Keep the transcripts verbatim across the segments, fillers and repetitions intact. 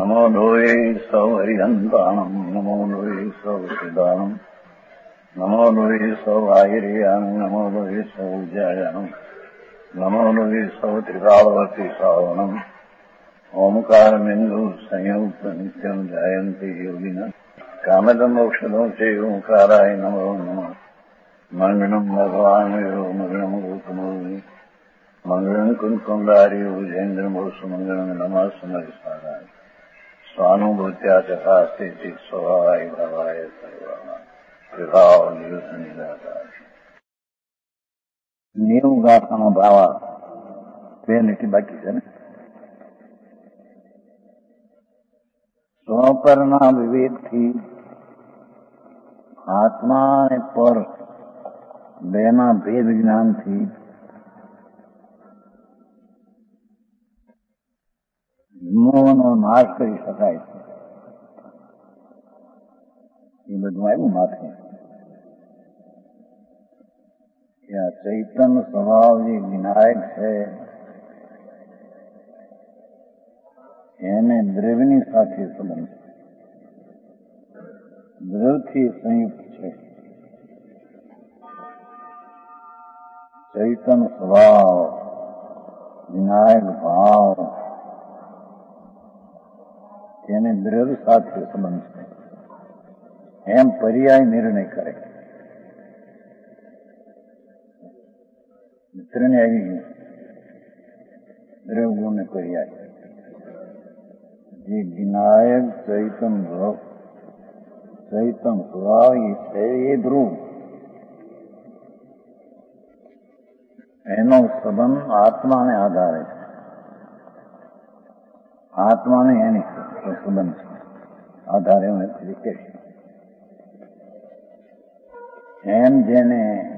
નમો લોહે સૌ હરિહંતાણમ નમો લોહે સૌ સિદ્ધાણમ નમો લોહે સૌ આહિર્યાણમ નમો લોહે સૌ જયાણમ નમો લોહે સૌ ત્રિકાળવતી શ્રાવણમ ઓમકારમિંદુ સંયુક્ત નિત્યમ જાયંતી યોગિના કામદમ મોક્ષદો છે ઓંકારાય નમો નમઃ મંગળમ ભગવાન મંગળમ ગોતમોહિ મંગળમ કુંકુંડારી ઉજેન્દ્રમોષ મંગળમ નમઃ સમરિસારાય સ્વાનુભૂત્યા ચકાસ્તે ચિત સ્વભાવાય ભાવાય સર્વા વિભાવ નિદાતા નેવું ગાથાનો ભાવા બે લીટી બાકી છે ને. સ્વપરના વિવેકથી આત્મા અને પર બેના ભેદ જ્ઞાનથી મોહનો નાશ કરી શકાય છે. એ બધું આવ્યું માથે કે આ ચૈતન્ય સ્વભાવ જે વિનાયક છે એને દ્રવ્યની સાથે સંબંધ છે, દ્રવ્યથી સંયુક્ત છે. ચૈતન્ય સ્વભાવ વિનાયક ભાવ તેને દ્રવ્ય સાથે સંબંધ છે એમ પર્યાય નિર્ણય કરે. મિત્રને આવી ગયું દ્રવ્ય ગુણ ને પર્યાય જે વિનાયક ચૈતન ભાવ ચૈતન સ્વભાવ છે એ ધ્રુવ, એનો સંબંધ આત્માને આધારે છે. આત્માને એની સંબંધ છે આધારે રીતે એમ જેને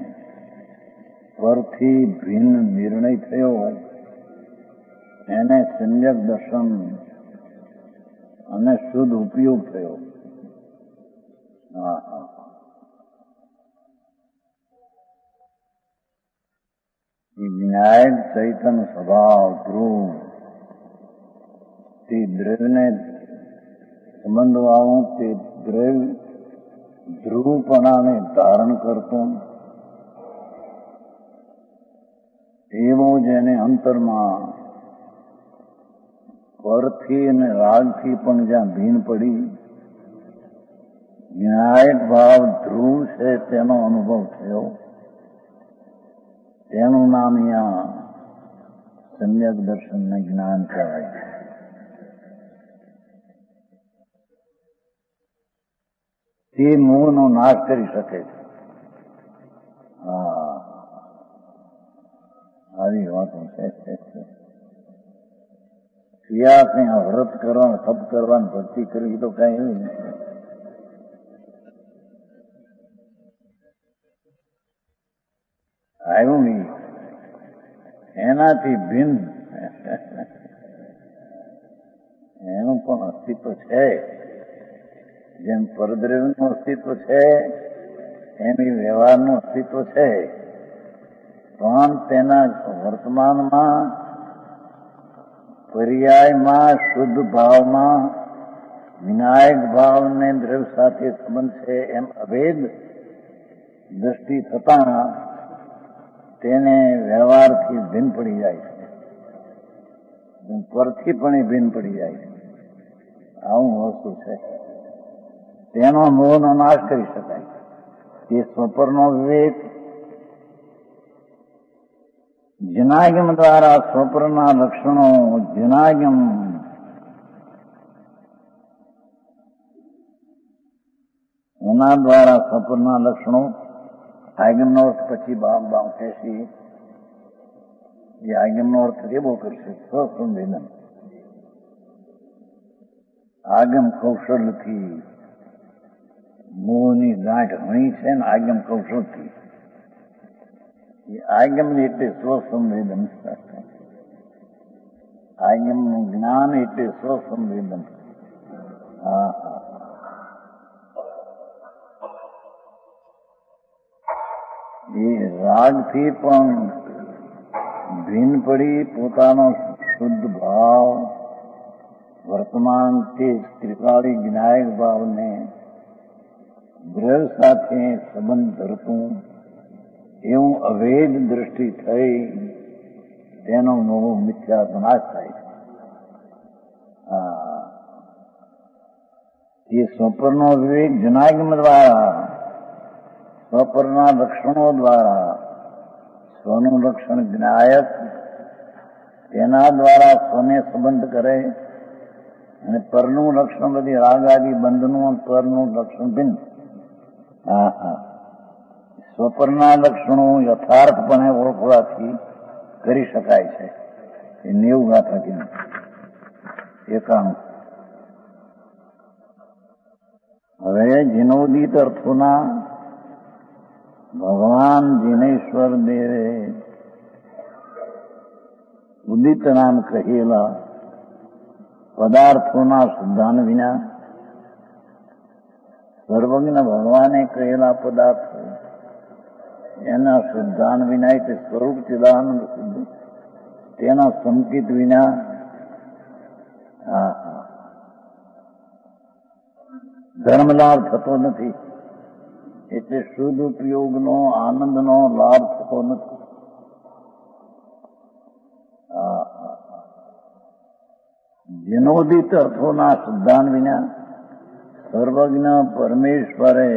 પરથી ભિન્ન નિર્ણય થયો એને સમ્યક દર્શન અને શુદ્ધ ઉપયોગ થયો. હા હા વિનાયક ચૈતન્ય સ્વભાવ ધ્રુવ તે દ્રવ્યને સંબંધવાળું તે દ્રવ્ય ધ્રુવપણાને ધારણ કરતો એવો જેને અંતરમાં પરથી અને રાગથી પણ જ્યાં ભીન પડી વિનાયક ભાવ ધ્રુવ છે તેનો અનુભવ થયો, તેનું નામ અહીંયા સમ્યક દર્શન જ્ઞાન કહેવાય. તે મોહનો નાશ કરી શકે છે. હા આવી વાતો છે. ક્રિયા કઈ વ્રત કરવાનું તપ કરવાનું ભક્તિ કરવી તો કઈ એવું નથી. આવ્યું નહીં એનાથી ભિન્ન એનું પણ અસ્તિત્વ છે. જેમ પરદ્રવ્યનું અસ્તિત્વ છે એમ એ વ્યવહારનું અસ્તિત્વ છે, પણ તેના વર્તમાનમાં પર્યાયમાં શુદ્ધ ભાવમાં વિનાયક ભાવને દ્રવ્ય સાથે સંબંધ છે એમ અભેદ દ્રષ્ટિ થતા તેને વ્યવહારથી ભિન્ન પડી જાય છે, પરથી પણ એ ભિન્ન પડી જાય છે. આવું વસ્તુ છે. તેનો મોહનો નાશ કરી શકાય. તે સ્વપરનો વિવેક જનાગમ દ્વારા સ્વપરના લક્ષણો જનાગમ એના દ્વારા સ્વપરના લક્ષણો આગમનો અર્થ પછી બામ બામ કહેશી. એ આગમનો અર્થ એવો કરશે સ્વસંવેદન. આગમ કૌશલથી મોહની ગાંઠ હણી છે ને આગમ કૌશલથી. એ આગમ એટલે સ્વસંવેદન. આગમનું જ્ઞાન એટલે સ્વસંવેદન. હા હા એ રાગથી પણ ભિન્ન પડી પોતાનો શુદ્ધ ભાવ વર્તમાન તે ત્રિકાળી વિનાયક ભાવને ગ્રહ સાથે સંબંધ ધરતું એવું અભેદ દ્રષ્ટિ થઈ તેનો મોહ મિથ્યા નાશ થાય છે. એ સ્વપરનો વિવેક જનાગમ દ્વારા, સ્વપરના લક્ષણો દ્વારા, સ્વનું લક્ષણ જ્ઞાયક તેના દ્વારા સ્વને સંબંધ કરે અને પરનું લક્ષણ બધી રાગ આદિ બંધનું પરનું લક્ષણ ભિન્ન. હા હા સ્વપરના લક્ષણો યથાર્થપણે ઓળખવાથી કરી શકાય છે. એ નેવું ગાથા કીધું. એકાણું. હવે જીનોદિત અર્થોના ભગવાન જીનેશ્વર દેવે ઉદિત નામ કહેલા પદાર્થોના શુદ્ધાન વિના, સર્વજ્ઞ ભગવાને કહેલા પદાર્થો એના શુદ્ધાન વિના એટલે સ્વરૂપ ચિદાનંદ શુદ્ધ તેના સંકિત વિના ધર્મલાભ થતો નથી. એટલે શુદ્ધ ઉપયોગનો આનંદનો લાભ થતો નથી. જીનોદિત અર્થોના શુદ્ધાન વિના સર્વજ્ઞ પરમેશ્વરે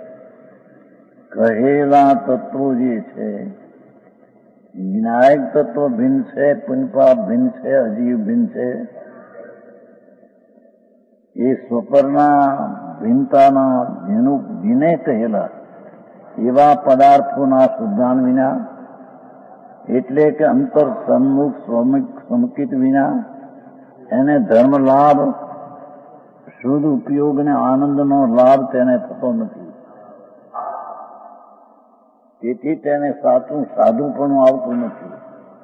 કહેલા તત્વો જે છે, વિનાયક તત્વ ભિન્ન છે, પુનપાપ ભિન્ન છે, અજીવ ભિન્ન છે. એ સ્વપરના ભિન્નતાના જેનું જીને કહેલા એવા પદાર્થોના શુદ્ધાન વિના એટલે કે અંતર સન્મુખ સ્વમુખ સમકિત વિના એને ધર્મ લાભ, શુદ્ધ ઉપયોગ અને આનંદનો લાભ તેને થતો નથી. તેથી તેને સાચું સાધુપણું આવતું નથી.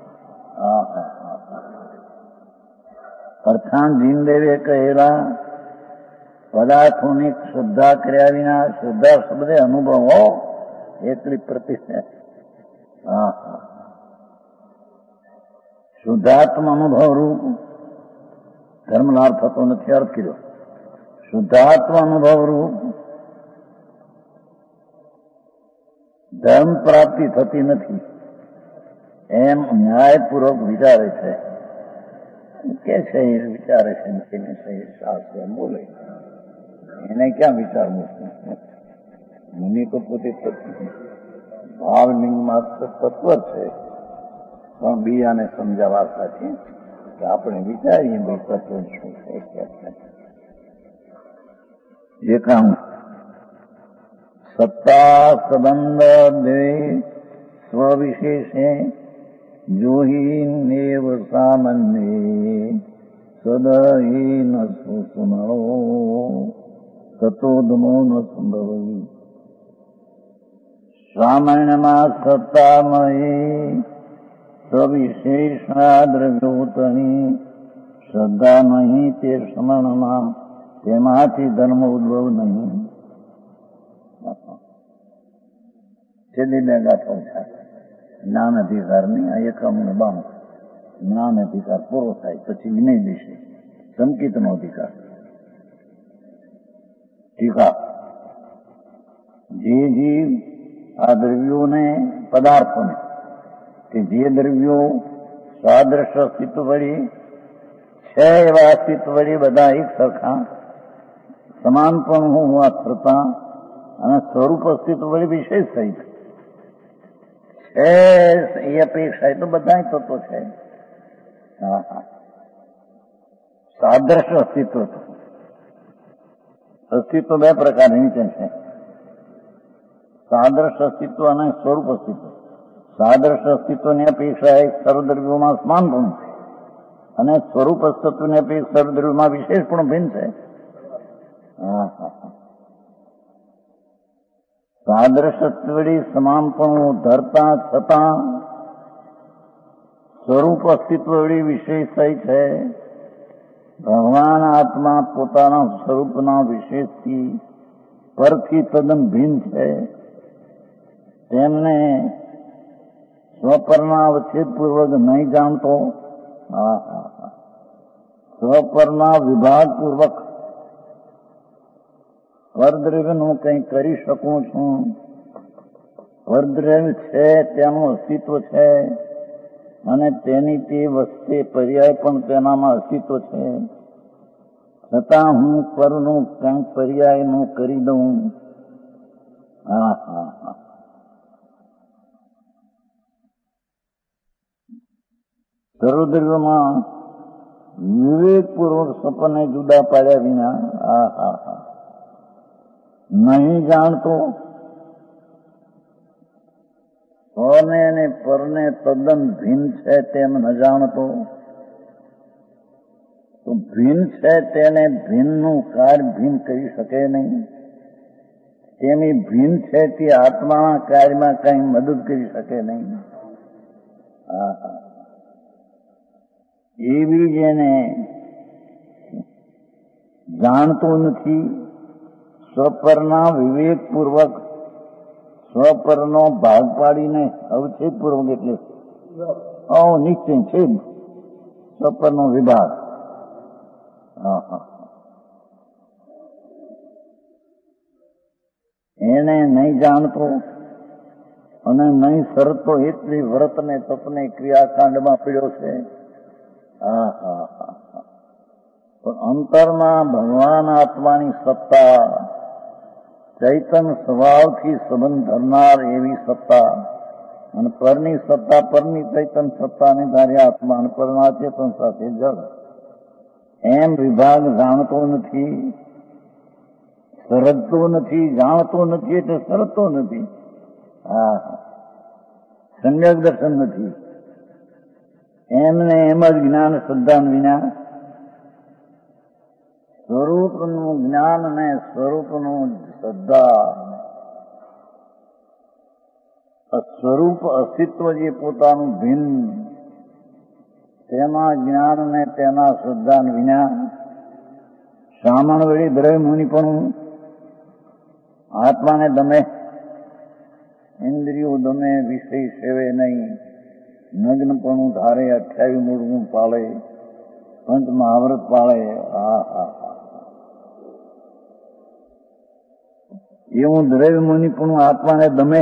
અર્થાન જીનદેવે કહેલા પદાર્થોની શ્રદ્ધા કર્યા વિના શ્રદ્ધા શબ્દે અનુભવો એટલી પ્રતિષ્ઠા શુદ્ધાત્મ અનુભવ રૂપ ધર્મ લાભ થતો નથી. અર્થ કીધો શુદ્ધાત્મ અનુભવ રૂપ ધર્મ પ્રાપ્તિ થતી નથી એમ ન્યાયપૂર્વક વિચારે છે. કે છે એ વિચારે છે એને શાસ્ત્ર બોલે એને ક્યાં વિચારવું? મુનિ તો પોતે ભાવલિંગમાં તત્વ છે, પણ બીજાને સમજાવવા સાથે આપણે વિચારીએ ભાઈ તત્વ શું છે. એકાણું. સત્તા સંબંધ દે સ્વવિશેષે જોહીનેવ સામાન્ય સદહીન સુસુનરો તતોદમો ન સંભવી. સામાન્યમાં સત્તામયી સવિશેષા દ્રવ્યોતની શ્રદ્ધા નહીં તે સમણમાં તેમાંથી ધર્મ ઉદ્ભવ નહીં. છેલ્લી બે ગાથો છે જ્ઞાન અધિકારની. આ એકમ ને બામ જ્ઞાન અધિકાર પૂરો થાય પછી વિનય વિશે સંકિતનો અધિકાર. ટીકા. જે જીવ આ દ્રવ્યોને પદાર્થોને કે જે દ્રવ્યો સાદ્રશ અસ્તિત્વ વળી છે એવા અસ્તિત્વ વળી બધા એક સરખા સમાનપણ હોવા છતાં અને સ્વરૂપ અસ્તિત્વ વળી વિશેષ સહિત છે એ અપેક્ષા એ તો બધા તત્વો છે. હા હા સાદ્રશ અસ્તિત્વ અસ્તિત્વ બે પ્રકારની નીચે છે. સાદ્રશ અસ્તિત્વ અને સ્વરૂપ અસ્તિત્વ. સાદ્રશ અસ્તિત્વની અપેક્ષા એક સર્વદ્રવ્યોમાં સમાનપણું અને સ્વરૂપ અસ્તિત્વની અપેક્ષા સર્વદ્રવ્યોમાં વિશેષપણું ભિન્ન છે. સાદ્રશ વળી સમાનપણું ધરતા છતાં સ્વરૂપ અસ્તિત્વ વળી વિશેષ છે. ભગવાન આત્મા પોતાના સ્વરૂપના વિશેષથી પરથી તદ્દન ભિન્ન છે. તેમને સ્વપરના અવચ્છેદપૂર્વક નહીં જાણતો સ્વપરના વિભાગ પૂર્વક પરદ્રવ્યનું કંઈ કરી શકું છું. પરદ્રવ્ય છે તેનું અસ્તિત્વ છે અને તેની તે વસ્તે પર્યાય પણ તેનામાં અસ્તિત્વ છે, છતાં હું પરનું કંઈક પર્યાયનું કરી દઉં. હા હા હા સર્વદ્રવ્યમાં વિવેકપૂર્વક સપને જુદા પાડ્યા વિના હા હા હા નહીં જાણતો, સ્વને અને પરને તદ્દન ભિન્ન છે તેમ ન જાણતો, તો ભિન્ન છે તેને ભિન્નનું કાર્ય ભિન્ન કરી શકે નહીં. તેની ભિન્ન છે તે આત્માના કાર્યમાં કંઈ મદદ કરી શકે નહીં. હા હા એવી જેને જાણતો નથી, સ્વપરના વિવેકપૂર્વક સ્વપરનો ભાગ પાડીને અવચ્છેદપૂર્વક એટલે નિશ્ચય છે સ્વપરનો વિભાગ. હા હા એને નહીં જાણતો અને નહીં સરતો એટલી વ્રતને તપને ક્રિયાકાંડમાં પીડ્યો છે. હા હા હા પણ અંતરમાં ભગવાન આત્માની સત્તા, ચૈતન સ્વભાવથી સંબંધ ધરનાર એવી સત્તા અને પરની સત્તા, પરની ચૈતન સત્તાને ધારે આત્મા અને પરના ચેતન સાથે જળ એમ વિભાગ જાણતો નથી, સરજતો નથી. જાણતો નથી એટલે સરજતો નથી. હા હા સમ્યક દર્શન નથી. એમને એમ જ જ્ઞાન શ્રદ્ધા વિના સ્વરૂપનું જ્ઞાન અને સ્વરૂપનું શ્રદ્ધા, સ્વરૂપ અસ્તિત્વ જે પોતાનું ભિન્ન તેના જ્ઞાન અને તેના શ્રદ્ધા વિના સામાન વળી દ્રવ્ય મુનિપણું આત્માને દમે, ઇન્દ્રિયો દમે, વિષય સેવે નહીં, નગ્નપણું ધારે, અઠ્યાવી મૂળવું પાળે, પંચ મહાવ્રત પાળે. હા હા હા એવું દ્રવ્ય મુનિપણું આત્માને દમે.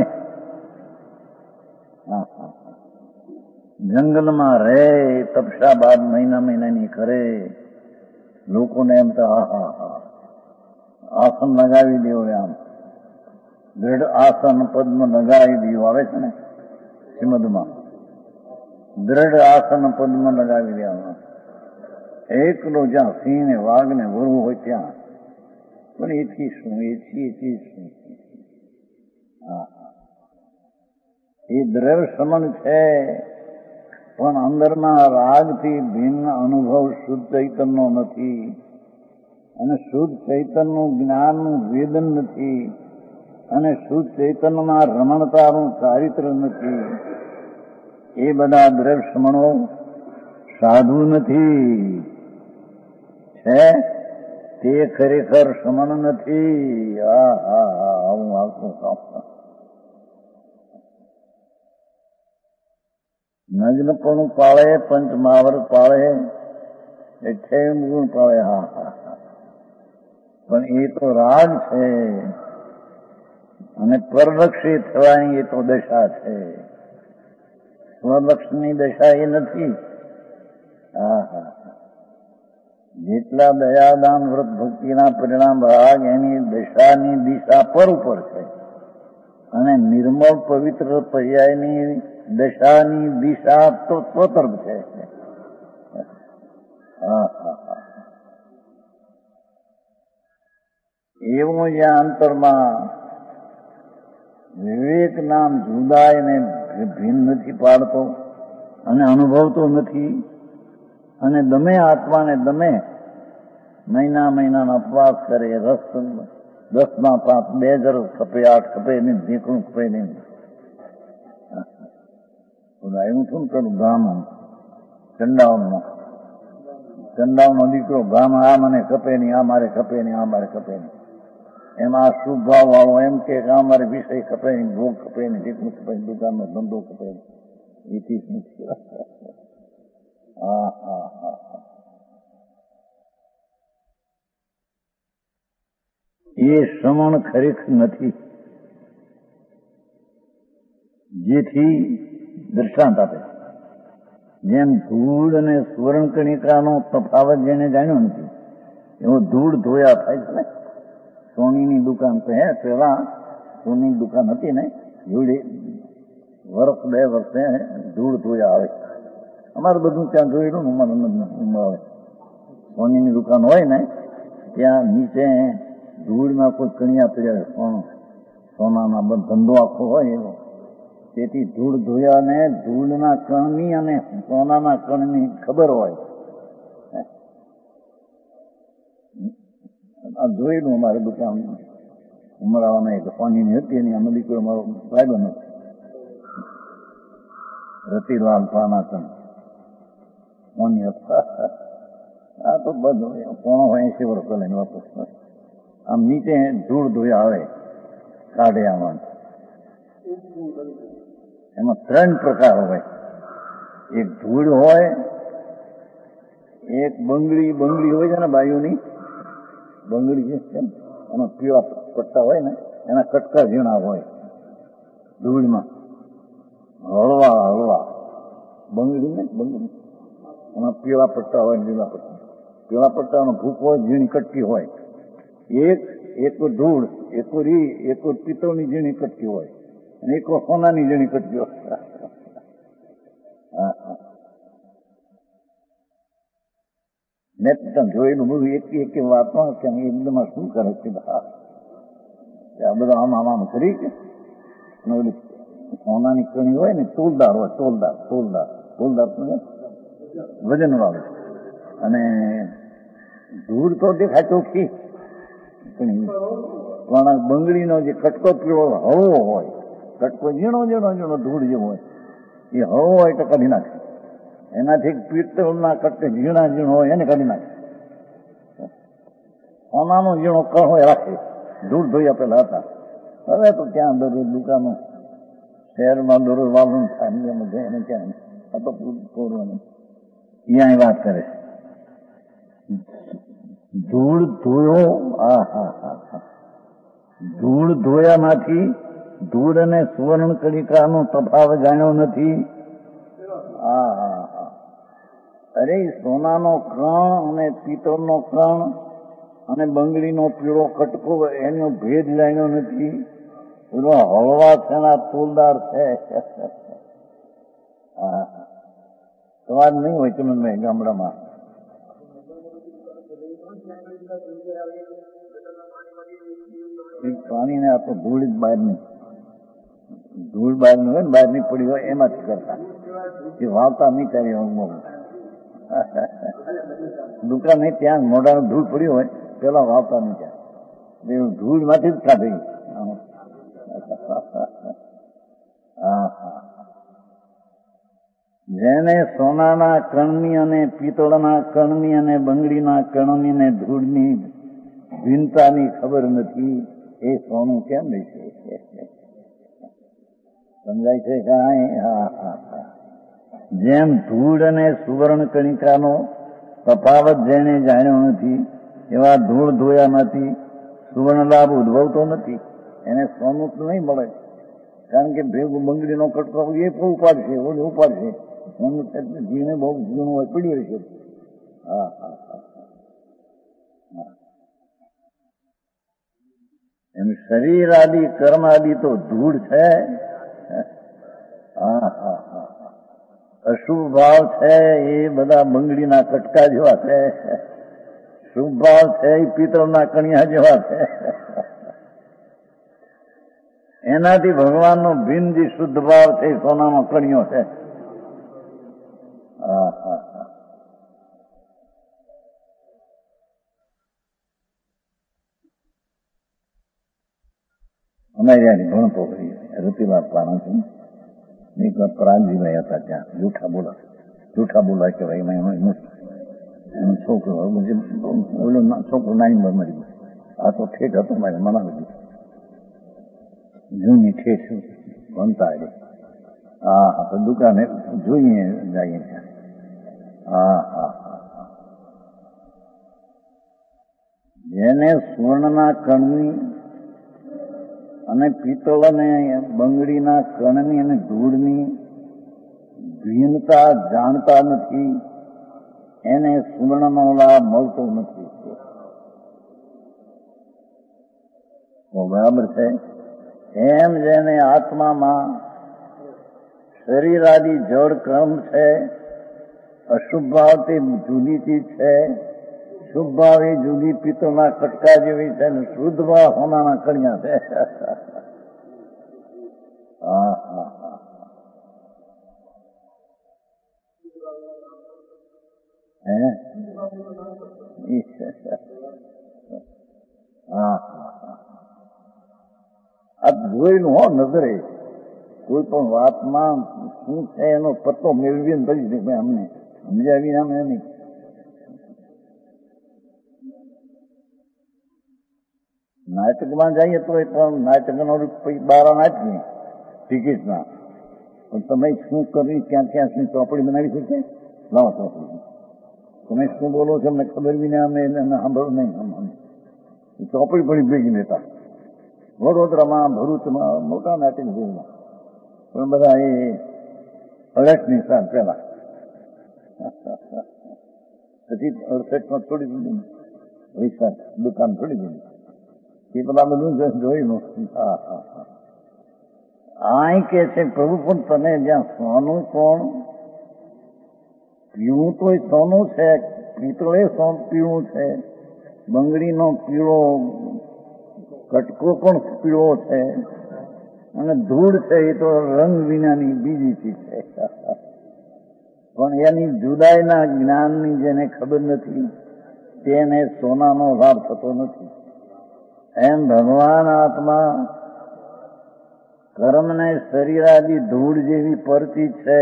જંગલમાં રહે, તપસ્યા બાદ મહિના મહિનાની કરે, લોકોને એમ તો હા હા હા આસન લગાવી દેવો, આમ દ્રઢ આસન પદ્મ લગાવી દેવું આવે છે ને શ્રીમદમાં, દ્રઢ આસન પદ્મ લગાવી દેવામાં એકલો જ્યાં સિંહ ને વાઘ ને વરવું હોય ત્યાં. પણ એથી શું, એથી એથી શું? હા એ દ્રવ્ય સમન છે પણ અંદરમાં રાગથી ભિન્ન અનુભવ શુદ્ધ ચૈતનનો નથી અને શુદ્ધ ચૈતનનું જ્ઞાનનું વેદન નથી અને શુદ્ધ ચૈતન્યમાં રમણતાનું ચારિત્ર નથી. એ બધા દ્રવ્ય સમણો સાધુ નથી છે, તે ખરેખર સમણ નથી. હા હા હા આવું આવતું કામ નગ્નપણું પાળે, પંચ મહાવ્રત પાળે, અઠ્યાવીસ ગુણ પાળે. હા હા હા પણ એ તો રાગ છે અને પરલક્ષી થવાની એ તો દશા છે, સ્વલક્ષની દશા એ નથી. હા હા જેટલા દયાદાન વ્રત ભક્તિના પરિણામ રાગ એની દશાની દિશા પર ઉપર છે અને નિર્મળ પવિત્ર પર્યાયની દશાની દિશા તો સ્વતર્ફ છે. હા હા હા એવું જ્યાં અંતરમાં વિવેક નામ જુદા એને ભિન્ન નથી પાડતો અને અનુભવતો નથી અને દમે આત્માને દમે, મહિના મહિનાના અપવાસ કરે, રસ દસ ના પાંચ, બે હજાર ખપે, આઠ ખપે નહીં, ઢીકણું ખપે નહીં. એવું શું કરું ગામ ચંડાવનમાં, ચંડાવનો દીકરો ગામ આ મને ખપે નહીં, આ મારે ખપે નહીં, આ મારે ખપે નહીં. એમાં શુભ ભાવ વાળો એમ કે આ મારે વિષય ખપે નહીં, ભોગ ખપે નહીં, ઢીકણું ખપે નહીં, દુકાનનો ધંધો ખપે નહીં. એથી શું? હા હા હા એ શ્રવણ ખરેખર નથી. જેથી દ્રષ્ટાંત આપે, જેમ ધૂળ અને સુવર્ણ કણિકાનો તફાવત જેને જાણ્યો નથી એવો ધૂળ ધોયા થાય છે ને. સોનીની દુકાન તો હે, પેલા સોનીની દુકાન હતી ને એવડી વર્ષ બે વર્ષે ધૂળ ધોયા આવે. અમારે બધું ત્યાં જોયેલું ને, અમારે સોનીની દુકાન હોય ને ત્યાં નીચે ધૂળના કોઈ કણિયા પડ્યા સોનું સોનાના ધંધો આખો હોય એવો. તેથી ધૂળ ધોયા ને ધૂળના કણની અને સોનાના કણની ખબર હોય. આ જોયેલું અમારે દુકાન ઉમરાવાના એક સોનીની હતી એની અમે દીકરો અમારો ભાઈબંધ હતો રતિલાલ પાનાકન સોની હતા. આ તો બધું પોણો એસી વર્ષ લઈને વાપસ આમ નીચે ધૂળ ધોયા આવે કાઢે આમાં. એમાં ત્રણ પ્રકાર હોય. એક ધૂળ હોય, એક બંગડી બંગડી હોય છે ને બાયુની બંગડી છે એના પીળા પટ્ટા હોય ને એના કટકા ઝીણા હોય ધૂળમાં, હળવા હળવા બંગડી ને બંગડી એના પીળા પટ્ટા હોય, લીલા પટ્ટા. પીળા પટ્ટાનો ભૂખ હોય, ઝીણી કટકી હોય. એક એક ધૂળ, એક રી, એક પિત્તળની ઝીણી કટકી હોય અને એક સોનાની ઝીણી કટકી હોય. મેં તમે જોયેલું બધું એક એક વાતમાં કે એકદમ શું કરે છે આ બધા આમ આમ આમ કરી કે સોનાની કણી હોય ને તોલદાર હોય, તોલદાર તોલદાર તોલદાર વજન વાળું. અને ધૂળ તો દેખાય ચોખ્ખી, પણ બંગડીનો જે કટકો પીળો હળવો હોય, કટકો ઝીણો ઝીણો ઝીણો ધૂળ જેવો હોય એ હળવો હોય તો કાઢી નાખે. એનાથી પિત્તળના કટકે ઝીણા ઝીણો હોય એને કાઢી નાખે. સોનાનો ઝીણો કણ હોય રાખે. ધૂળ ધોયા પેલા હતા. હવે તો ત્યાં દરરોજ દુકાનો શહેરમાં દરરોજ વાલણ થાય એને ક્યાં આ તો પૂરવાનું અહીંયા વાત કરે. ધૂળ ધોયો, હા હા હા હા ધૂળ ધોયામાંથી ધૂળ અને સુવર્ણ કણિકાનો તફાવત જાણ્યો નથી. હા હા હા અરે સોનાનો કણ અને પિત્તળનો કણ અને બંગડીનો પીળો કટકો એનો ભેદ જાણ્યો નથી. પેલો હળવા છે ને તોલદાર છે. હા તમારે નહીં હોય તમે ગામડામાં પાણી ને આપણે ધૂળ જ બહારની ધૂળ બહારની હોય ને બહારની પડી હોય એમાંથી કરતા એ વાવતા નહીં કરી. દુકાન નહીં ત્યાં મોઢાનું ધૂળ પડ્યું હોય પેલા વાવતા નહીં ત્યાં ધૂળ માંથી જ કાઢી. હા હા જેને સોનાના કણની અને પિત્તળના કણની અને બંગડીના કણની ને ધૂળની ભિન્નતાની ખબર નથી એ સોનું કેમ રહેશે? સમજાય છે કાંઈ? હા હા હા જેમ ધૂળ અને સુવર્ણ કણિકાનો તફાવત જેને જાણ્યો નથી એવા ધૂળ ધોયામાંથી સુવર્ણ લાભ ઉદ્ભવતો નથી. એને સોનું તો નહીં મળે, કારણ કે ભેગું બંગડીનો કટકો એ પણ ઉપાડશે, ઓલું ઉપાડશે. એનું જીને બહુ ઝીણું હોય પડ્યું રહેશે. હા હા હા એમ શરીર આદિ કર્મ આદિ તો ધૂળ છે. હા હા હા અશુભ ભાવ છે એ બધા બંગડીના કટકા જેવા છે. શુભ ભાવ છે એ પિત્તળના કણિયા જેવા છે. એનાથી ભગવાનનો ભિન્ન જે શુદ્ધ ભાવ છે એ સોનાનો કણિયો છે. હા હા હા અમારી આની ભણતો રતિલાલ પાણા છે. એક વાર પ્રાંતજીભાઈ હતા ત્યાં જૂઠા બોલા જૂઠા બોલા કહેવાય. એમાં એનો છોકરો ઓલો છોકરો નાની ઉંમર મરી ગયો. આ તો ઠેઠ હતો મારે મનાવી જૂની ઠેઠ ભણતા એટલે હા હા તો દુકાને જોઈએ જઈએ ત્યાં. હા હા હા જેને એને સુવર્ણના કણની અને પિત્તળ અને બંગડીના કણની અને ધૂળની ભિન્નતા જાણતા નથી, એને સુવર્ણનો લાભ મળતો નથી. બરાબર છે. એમ જેને આત્મામાં શરીરાદી જળ કર્મ છે, અશુભ ભાવથી જુદી ચીજ છે, શુભ ભાવ એ જુદી પિત્તળના કટકા જેવી છે, ને શુદ્ધ ભાવ હોનાના કણિયા છે. હા હા હા હે હા આ જોઈને હો નજરે કોઈ પણ વાતમાં શું છે એનો પત્તો મેળવીને પછી અમને સમજાવી અમે નહીં. નાટકમાં જઈએ તો પણ નાટકનો બારા નાખીએ ટિકિટના, પણ તમે શું કરી ક્યાં ક્યાં શું ચોપડી બનાવી શકે? લાવો ચોપડી. તમે શું બોલો છો અમને ખબર બી નહીં, અમે એને સાંભળો નહીં. ચોપડી પણ ભેગી લેતા વડોદરામાં, ભરૂચમાં મોટા નાટક જોયેલા, પણ બધા એ અડસની સાથ પેલા પછી અડસઠમાં છોડી દીધી, પૈસા દુકાન છોડી દીધી. એ પેલા બધું જોયું. હા હા હા આ કે છે પ્રભુ પણ તને જ્યાં સોનું કોણ પીવું તો સોનું છે, પિત્તળે સોન પીવું છે, બંગડીનો પીળો કટકો પણ પીળો છે, અને ધૂળ છે એ તો રંગ વિનાની બીજી ચીજ છે. પણ એની જુદાઈના જ્ઞાનની જેને ખબર નથી તેને સોનાનો લાભ થતો નથી. એમ ભગવાન આત્મા કર્મને શરીરાદી ધૂળ જેવી પરથી છે.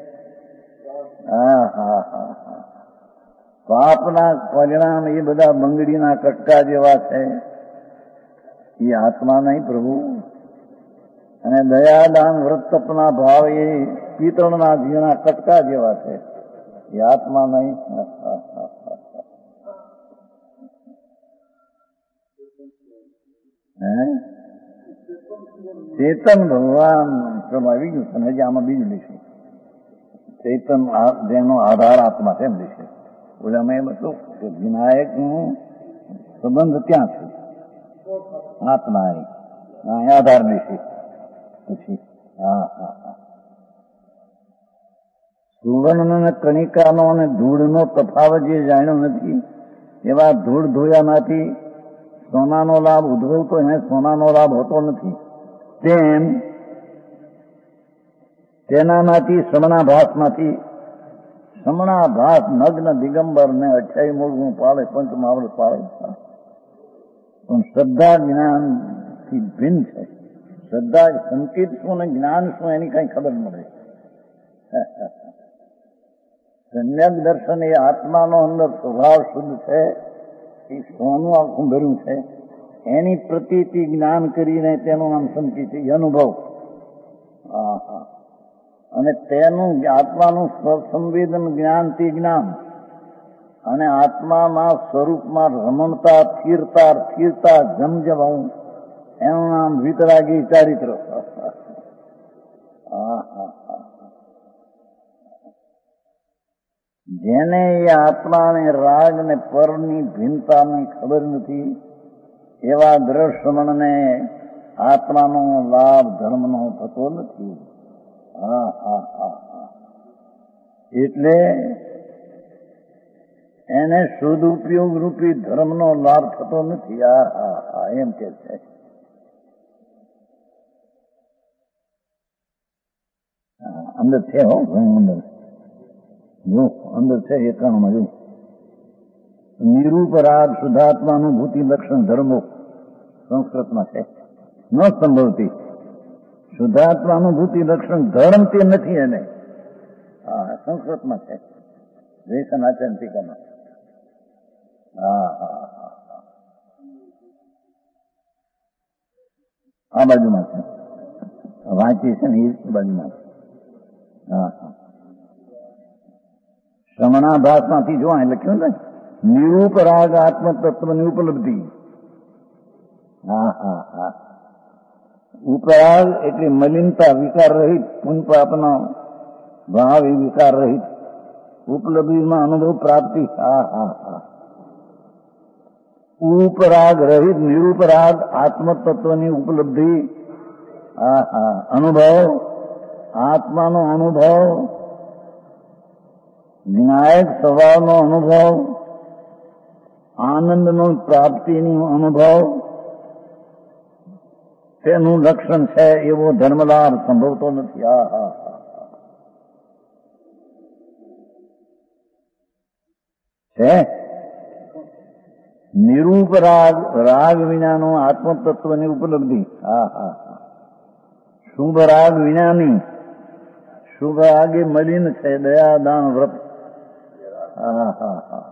હા હા હા હા પાપના પરિણામ એ બધા બંગડીના કટકા જેવા છે, એ આત્મા નહીં પ્રભુ. અને દયાદાન વ્રત તપના ભાવ એ પિત્તળના ઝીણા કટકા જેવા છે, એ આત્મા નહીં. હે ચેતન ભગવાન ચલો આવી ગયું. અને હજી આમાં બીજું લીધું ચેતન જેનો આધાર આત્મા તેમ લીધે ઓલામાં એમ હતું કે વિનાયક નો સંબંધ ત્યાં છે, આત્મા એ આધાર લીધે પછી હા હા હા સુવર્ણ અને કણિકાનો અને ધૂળનો તફાવત જે જાણ્યો નથી, એવા ધૂળ ધોયામાંથી સોનાનો લાભ ઉદ્ભવતો એને સોનાનો લાભ હોતો નથી. તેમ તેનામાંથી શ્રમણાભાસમાંથી શ્રમણાભાસ નગ્ન દિગંબર ને અઠ્યાવી મૂળવું પાડે, પંચમાવળ પાડે, પણ શ્રદ્ધા જ્ઞાન થી ભિન્ન છે. શ્રદ્ધા સંકેત શું ને જ્ઞાન શું એની કઈ ખબર મળે. સમ્યક દર્શન એ આત્માનો અંદર સ્વભાવ શુદ્ધ છે, એ સોનું આખું ભર્યું છે, એની પ્રતીતિ જ્ઞાન કરીને તેનું નામ સંકેત છે, અનુભવ. હા હા અને તેનું આત્માનું સ્વસંવેદન જ્ઞાન તે જ્ઞાન, અને આત્મામાં સ્વરૂપમાં રમણતા સ્થિરતા સ્થિરતા જમજમાવું એનું નામ વિતરાગી ચારિત્ર. હા હા જેને એ આત્માને રાગ ને પરની ભિન્નતાની ખબર નથી, એવા દ્રશ્યમણને આત્માનો લાભ ધર્મનો થતો નથી. હા હા હા હા એટલે એને શુદ્ધ ઉપયોગ રૂપી ધર્મનો લાભ થતો નથી. હા હા હા એમ કે છે. અંદર છે હો અંદર જો અંદર છે એકાણમાં જો નિરૂપ રાગ શુદ્ધાત્માનુભૂતિ લક્ષણ ધર્મો સંસ્કૃતમાં છે. ન સંભવતી શુદ્ધાત્માનુભૂતિ લક્ષણ ધર્મ તે નથી એને. હા સંસ્કૃતમાં છે જયસનાચન ટીકામાં. હા હા હા આ બાજુમાં છે, વાંચી છે ને એ બાજુમાં. હા હા શ્રમણાભાસ માંથી જો લખ્યું ને નિરૂપ રાગ આત્મતત્વની ઉપલબ્ધિ હા હા હા ઉપરાગ એટલે મલિનતા વિકાર રહિત, પુન પાપનો ભાવ એ વિકાર રહિત ઉપલબ્ધિમાં અનુભવ પ્રાપ્તિ. હા હા હા ઉપરાગ રહિત નિરુપરાગ આત્મતત્વની ઉપલબ્ધિ. હા હા અનુભવ, આત્માનો અનુભવ, જ્ઞાયક સ્વભાવનો અનુભવ, આનંદનો પ્રાપ્તિનો અનુભવ, તેનું લક્ષણ છે એવો ધર્મલાભ સંભવતો નથી. હા હા હા છે નિરૂપ રાગ, રાગ વિનાનો આત્મતત્વની ઉપલબ્ધિ. હા હા હા શુભ રાગ વિનાની. શુભ રાગ એ મલિન છે, દયા દાન વ્રત. હા હા હા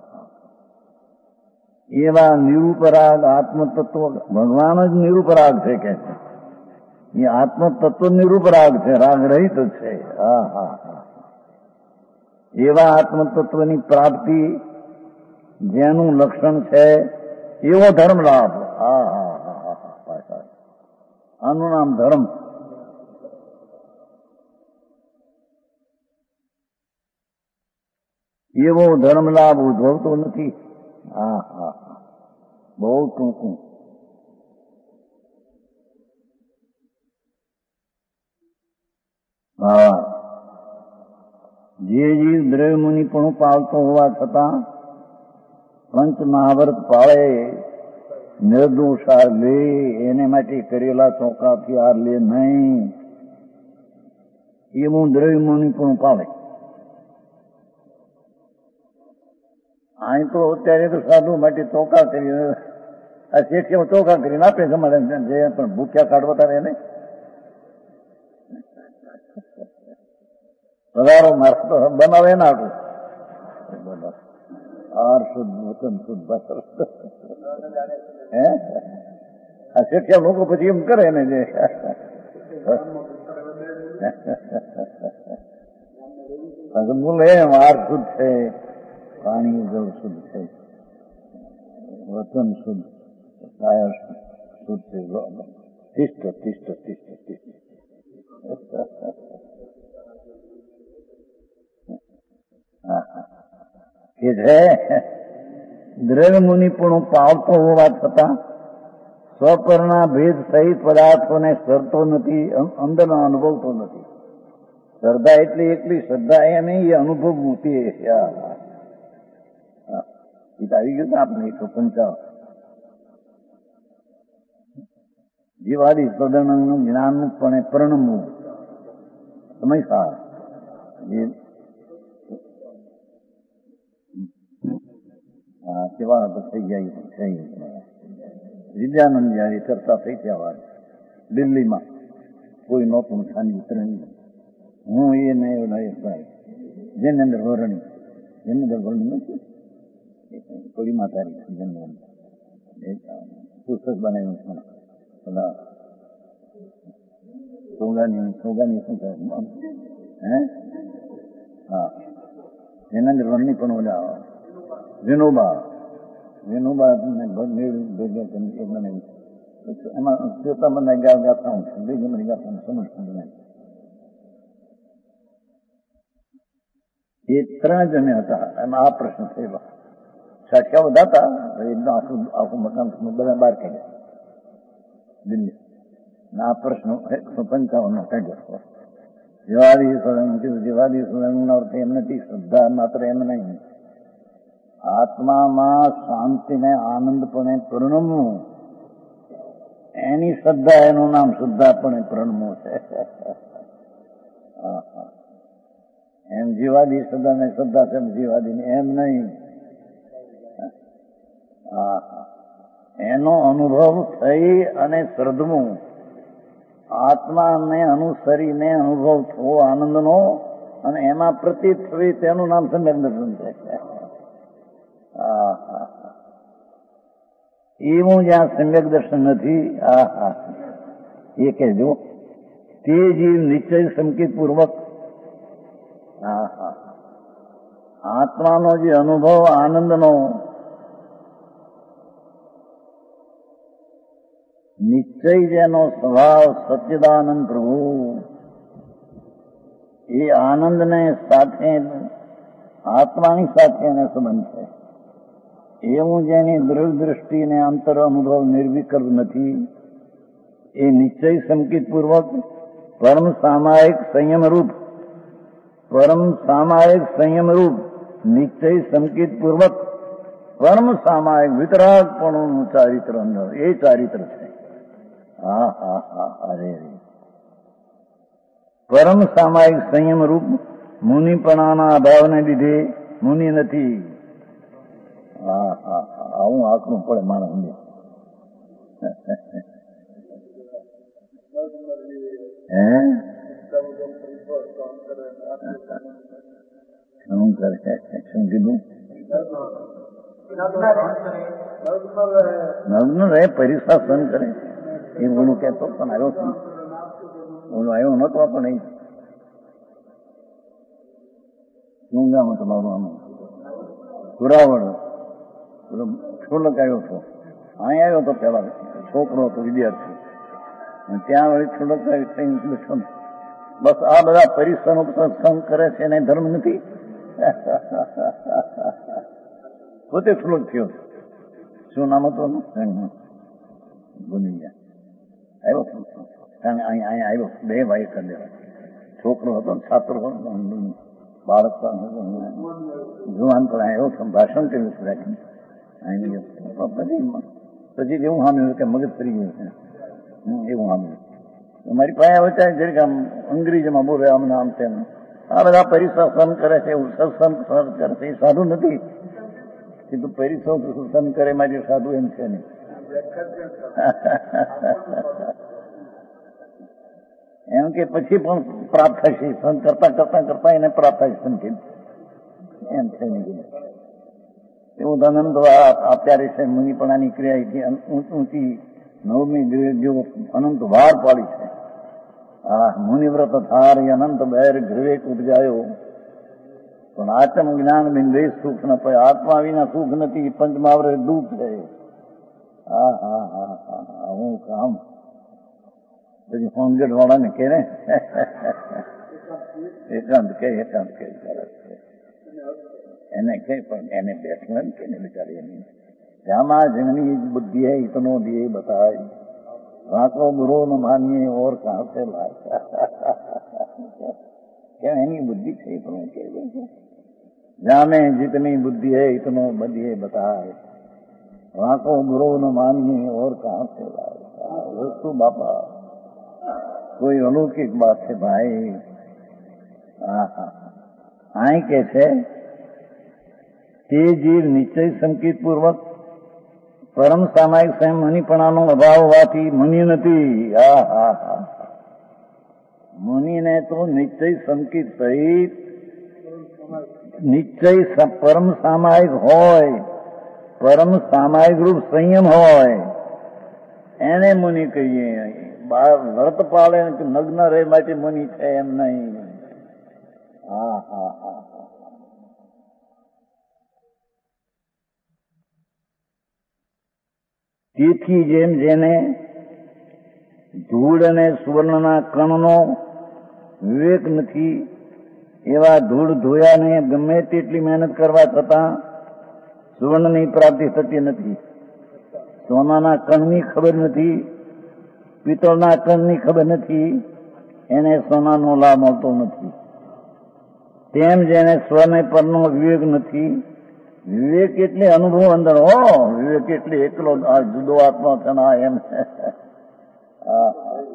એવા નિરૂપરાગ આત્મતત્વ ભગવાન જ નિરૂપરાગ છે કે છે. એ આત્મતત્વ નિરૂપરાગ છે, રાગ રહિત છે. હા હા હા એવા આત્મતત્વની પ્રાપ્તિ જેનું લક્ષણ છે એવો ધર્મ લાભ. હા હા હા હા આનું નામ ધર્મ. એવો ધર્મ લાભ ઉદ્ભવતો નથી. હા હા હા બહુ ટૂંકું. હા જે જીવ દ્રવ્ય મુનિ પણ પાલતો હોવા છતાં પંચ મહાવ્રત પાળે, નિર્દોષ આર લે, એને માટે કરેલા ચોકાથી આર લે નહીં, એવું દ્રવ્ય મુનિ પણ પાળે. અહીં તો અત્યારે તો સાધુ માટે ચોકા કરી, આ શેઠિયા ચોકા કરીને આપે તમારે જે પણ ભૂખ્યા કાઢવા તારે એને વધારો મારે તો બનાવે ના આટલું આર શુદ્ધ વતન શુદ્ધ હે આ શેઠિયા લોકો પછી એમ કરે ને જે બોલે એમ આર શુદ્ધ છે, પાણી જળ શુદ્ધ છે, વતન શુદ્ધ, કાયા શુદ્ધ છે. તિષ્ઠ તિષ્ઠ તિષ્ઠ તિષ્ઠ કે છે દ્રવ્ય મુનિ પણ પાવતો હોવા છતાં સ્વપરના ભેદ સહિત પદાર્થોને સરતો નથી, અંદરનો અનુભવતો નથી. શ્રદ્ધા એટલે એટલી શ્રદ્ધા એ નહીં, એ અનુભવ મૂકી એ તો આવી ગયું આપણે એકસો પંચાવન જીવાદી સદનનું જ્ઞાનનું પણ પરણમવું સમય સાર હા કેવા થઈ ગયા થઈ વિદ્યાનંદ જયારે ચર્ચા થઈ ગયા વાત દિલ્હીમાં કોઈ નહોતું ખાની ઉતરણી હું એ ને જૈનેન્દ્ર વરણી જૈનેન્દ્ર વરણી નથી થોડી માતારી જન્મ પુસ્તક બનાવ્યું છે બધા સોગાની સોગાની શું કહે હે હા જૈનેન્દ્ર વરણી પણ ઓલા વિનોબા વિનોબા એમાં શ્રોતા મને ગાતા હું છું બે જમણી ગાતા સમજતું નહીં. એ ત્રણ જણે હતા એમાં આ પ્રશ્ન થયેલો. સાક્ષા બધા હતા એકદમ આખું આખું મકાન બધા બહાર કાઢ્યા દિલ્હી. આ પ્રશ્ન એકસો પંચાવન નો કાઢ્યો. જેવાદી સદન જેવાદી સદન અર્થ એમ નથી, શ્રદ્ધા માત્ર એમ નહીં, આત્મામાં શાંતિને આનંદપણે પરણમવું એની શ્રદ્ધા, એનું નામ શુદ્ધાપણે પરણમવું છે. એમ જીવાદી શ્રદ્ધા ને શ્રદ્ધા છે જીવાદી એમ નહીં. એનો અનુભવ થઈ અને શ્રદ્ધવું, આત્માને અનુસરીને અનુભવ થવો આનંદનો અને એમાં પ્રતીત થવી તેનું નામ સમ્યક દર્શન છે. એવું જ્યાં સમ્યક દર્શન નથી આ હા એ કહેજો તે જીવ નિશ્ચય સંકેત પૂર્વક હા હા આત્માનો જે અનુભવ આનંદનો નિશ્ચય જેનો સ્વભાવ સચ્ચિદાનંદ પ્રભુ, એ આનંદને સાથે આત્માની સાથે એને સંબંધ છે. એવું જેની દૃઢ દ્રષ્ટિ ને અંતર અનુભવ નિર્વિકલ્પ નથી, એ નિશ્ચય સંકિત પૂર્વક પરમ સામાયિક સંયમ રૂપ પરમ સામાયિક સંયમ રૂપ નિશ્ચય સંકિત પૂર્વક પરમ સામાયિક વિતરાગપણું ચારિત્ર અંદર એ ચારિત્ર છે. હા હા હા અરે પરમ સામાયિક સંયમ રૂપ મુનિપણાના અભાવને લીધે મુનિ નથી. હા હા હા આવું આંકડું પડે માણસ. હે શું કરે? શું કીધું? નગ્ન રહે પરીક્ષા સહન કરે એ બોલું કહેતો પણ આવ્યો છું. બોલું આવ્યો નતો પણ નહીં. શું ગામ તમારું? આમ સુરાવડ છોલક આવ્યો હતો. અહીં આવ્યો હતો પેલા છોકરો હતો વિદ્યાર્થી, ત્યાં વળી છોલક બેઠો. બસ આ બધા પરીક્ષાનો સત્સંગ કરે છે એને ધર્મ નથી. પોતે છોલક થયો. શું નામ હતું? ભૂલી ગયા. આવ્યો કારણ અહીં અહીંયા આવ્યો. બે ભાઈ કરી દેવા. છોકરો હતો ને છાત્ર બાળક જુવાન પણ આવ્યો હતો. ભાષણ કર્યું છે રાખીને પછી એવું સાંભળ્યું કે મગજ ફરી ગયું છે. એવું સાંભળ્યું. મારી પાસે આવે ત્યાં જરીક આમ અંગ્રેજીમાં બોલે આમ આમ તેમ. આ બધા પરીક્ષા સહન કરે છે, સત્સંગ સહન કરે છે, એ સાધુ નથી. કીધું પરીક્ષા સહન કરે મારી સાધુ એમ છે નહીં. એમ કે પછી પણ પ્રાપ્ત થશે. સહન કરતા કરતા કરતા એને પ્રાપ્ત થાય સંકેત એમ છે નહીં. એવું ધનંત અત્યારે છે મુનિપણાની ક્રિયા ઊંચી નવમી ગ્રેજો અનંત વાર પાડી છે. આ મુનિવ્રત ધાર અનંત બહેર ગ્રવેક ઉપજાયો પણ આત્મ જ્ઞાન બિંદે સુખ ન પાય. આત્મા વિના સુખ નથી, પંચમાવરે દુઃખ છે. હા હા હા હા હું કામ પછી હોમગેટ વાળાને કે ને એકાંત કે એકાંત કે એને કઈ પણ એને બેઠવું કે ને બિચારી એની જામા જંગની બુદ્ધિ હૈ ઇતનો દિए बताए राको बुरो न मानिए और कहां से लाए. કેમ એની બુદ્ધિ છે પણ કે જામે जितनी बुद्धि है इतनो बदिए बताए राको बुरो न मानिए और कहां से लाए. वस्तु बापा कोई अलौकिक बात है भाई. હા હા અહીં કે છે તે જીવ નિશ્ચય સંકેત પૂર્વક પરમ સામાયિક સ્વયં મુનિપણાનો અભાવ હોવાથી મુનિ નથી. હા હા હા મુનિને તો નિશ્ચય સંકેત સહિત નિશ્ચય પરમ સામાયિક હોય, પરમ સામાયિક રૂપ સંયમ હોય એને મુનિ કહીએ. વ્રત પાળે નગ્ન રહે માટે મુનિ છે એમ નહીં. હા હા હા તેથી જેમ જેને ધૂળ અને સુવર્ણના કણનો વિવેક નથી એવા ધૂળ ધોયાને ગમે તેટલી મહેનત કરવા છતાં સુવર્ણની પ્રાપ્તિ થતી નથી. સોનાના કણની ખબર નથી, પિત્તળના કણની ખબર નથી, એને સોનાનો લાભ મળતો નથી. તેમ જેને સ્વને પરનો વિવેક નથી, વિવેક એટલે અનુભવ અંદર હો, વિવેક એટલે એકલો આ જુદો આત્મા છે ના એમ. હા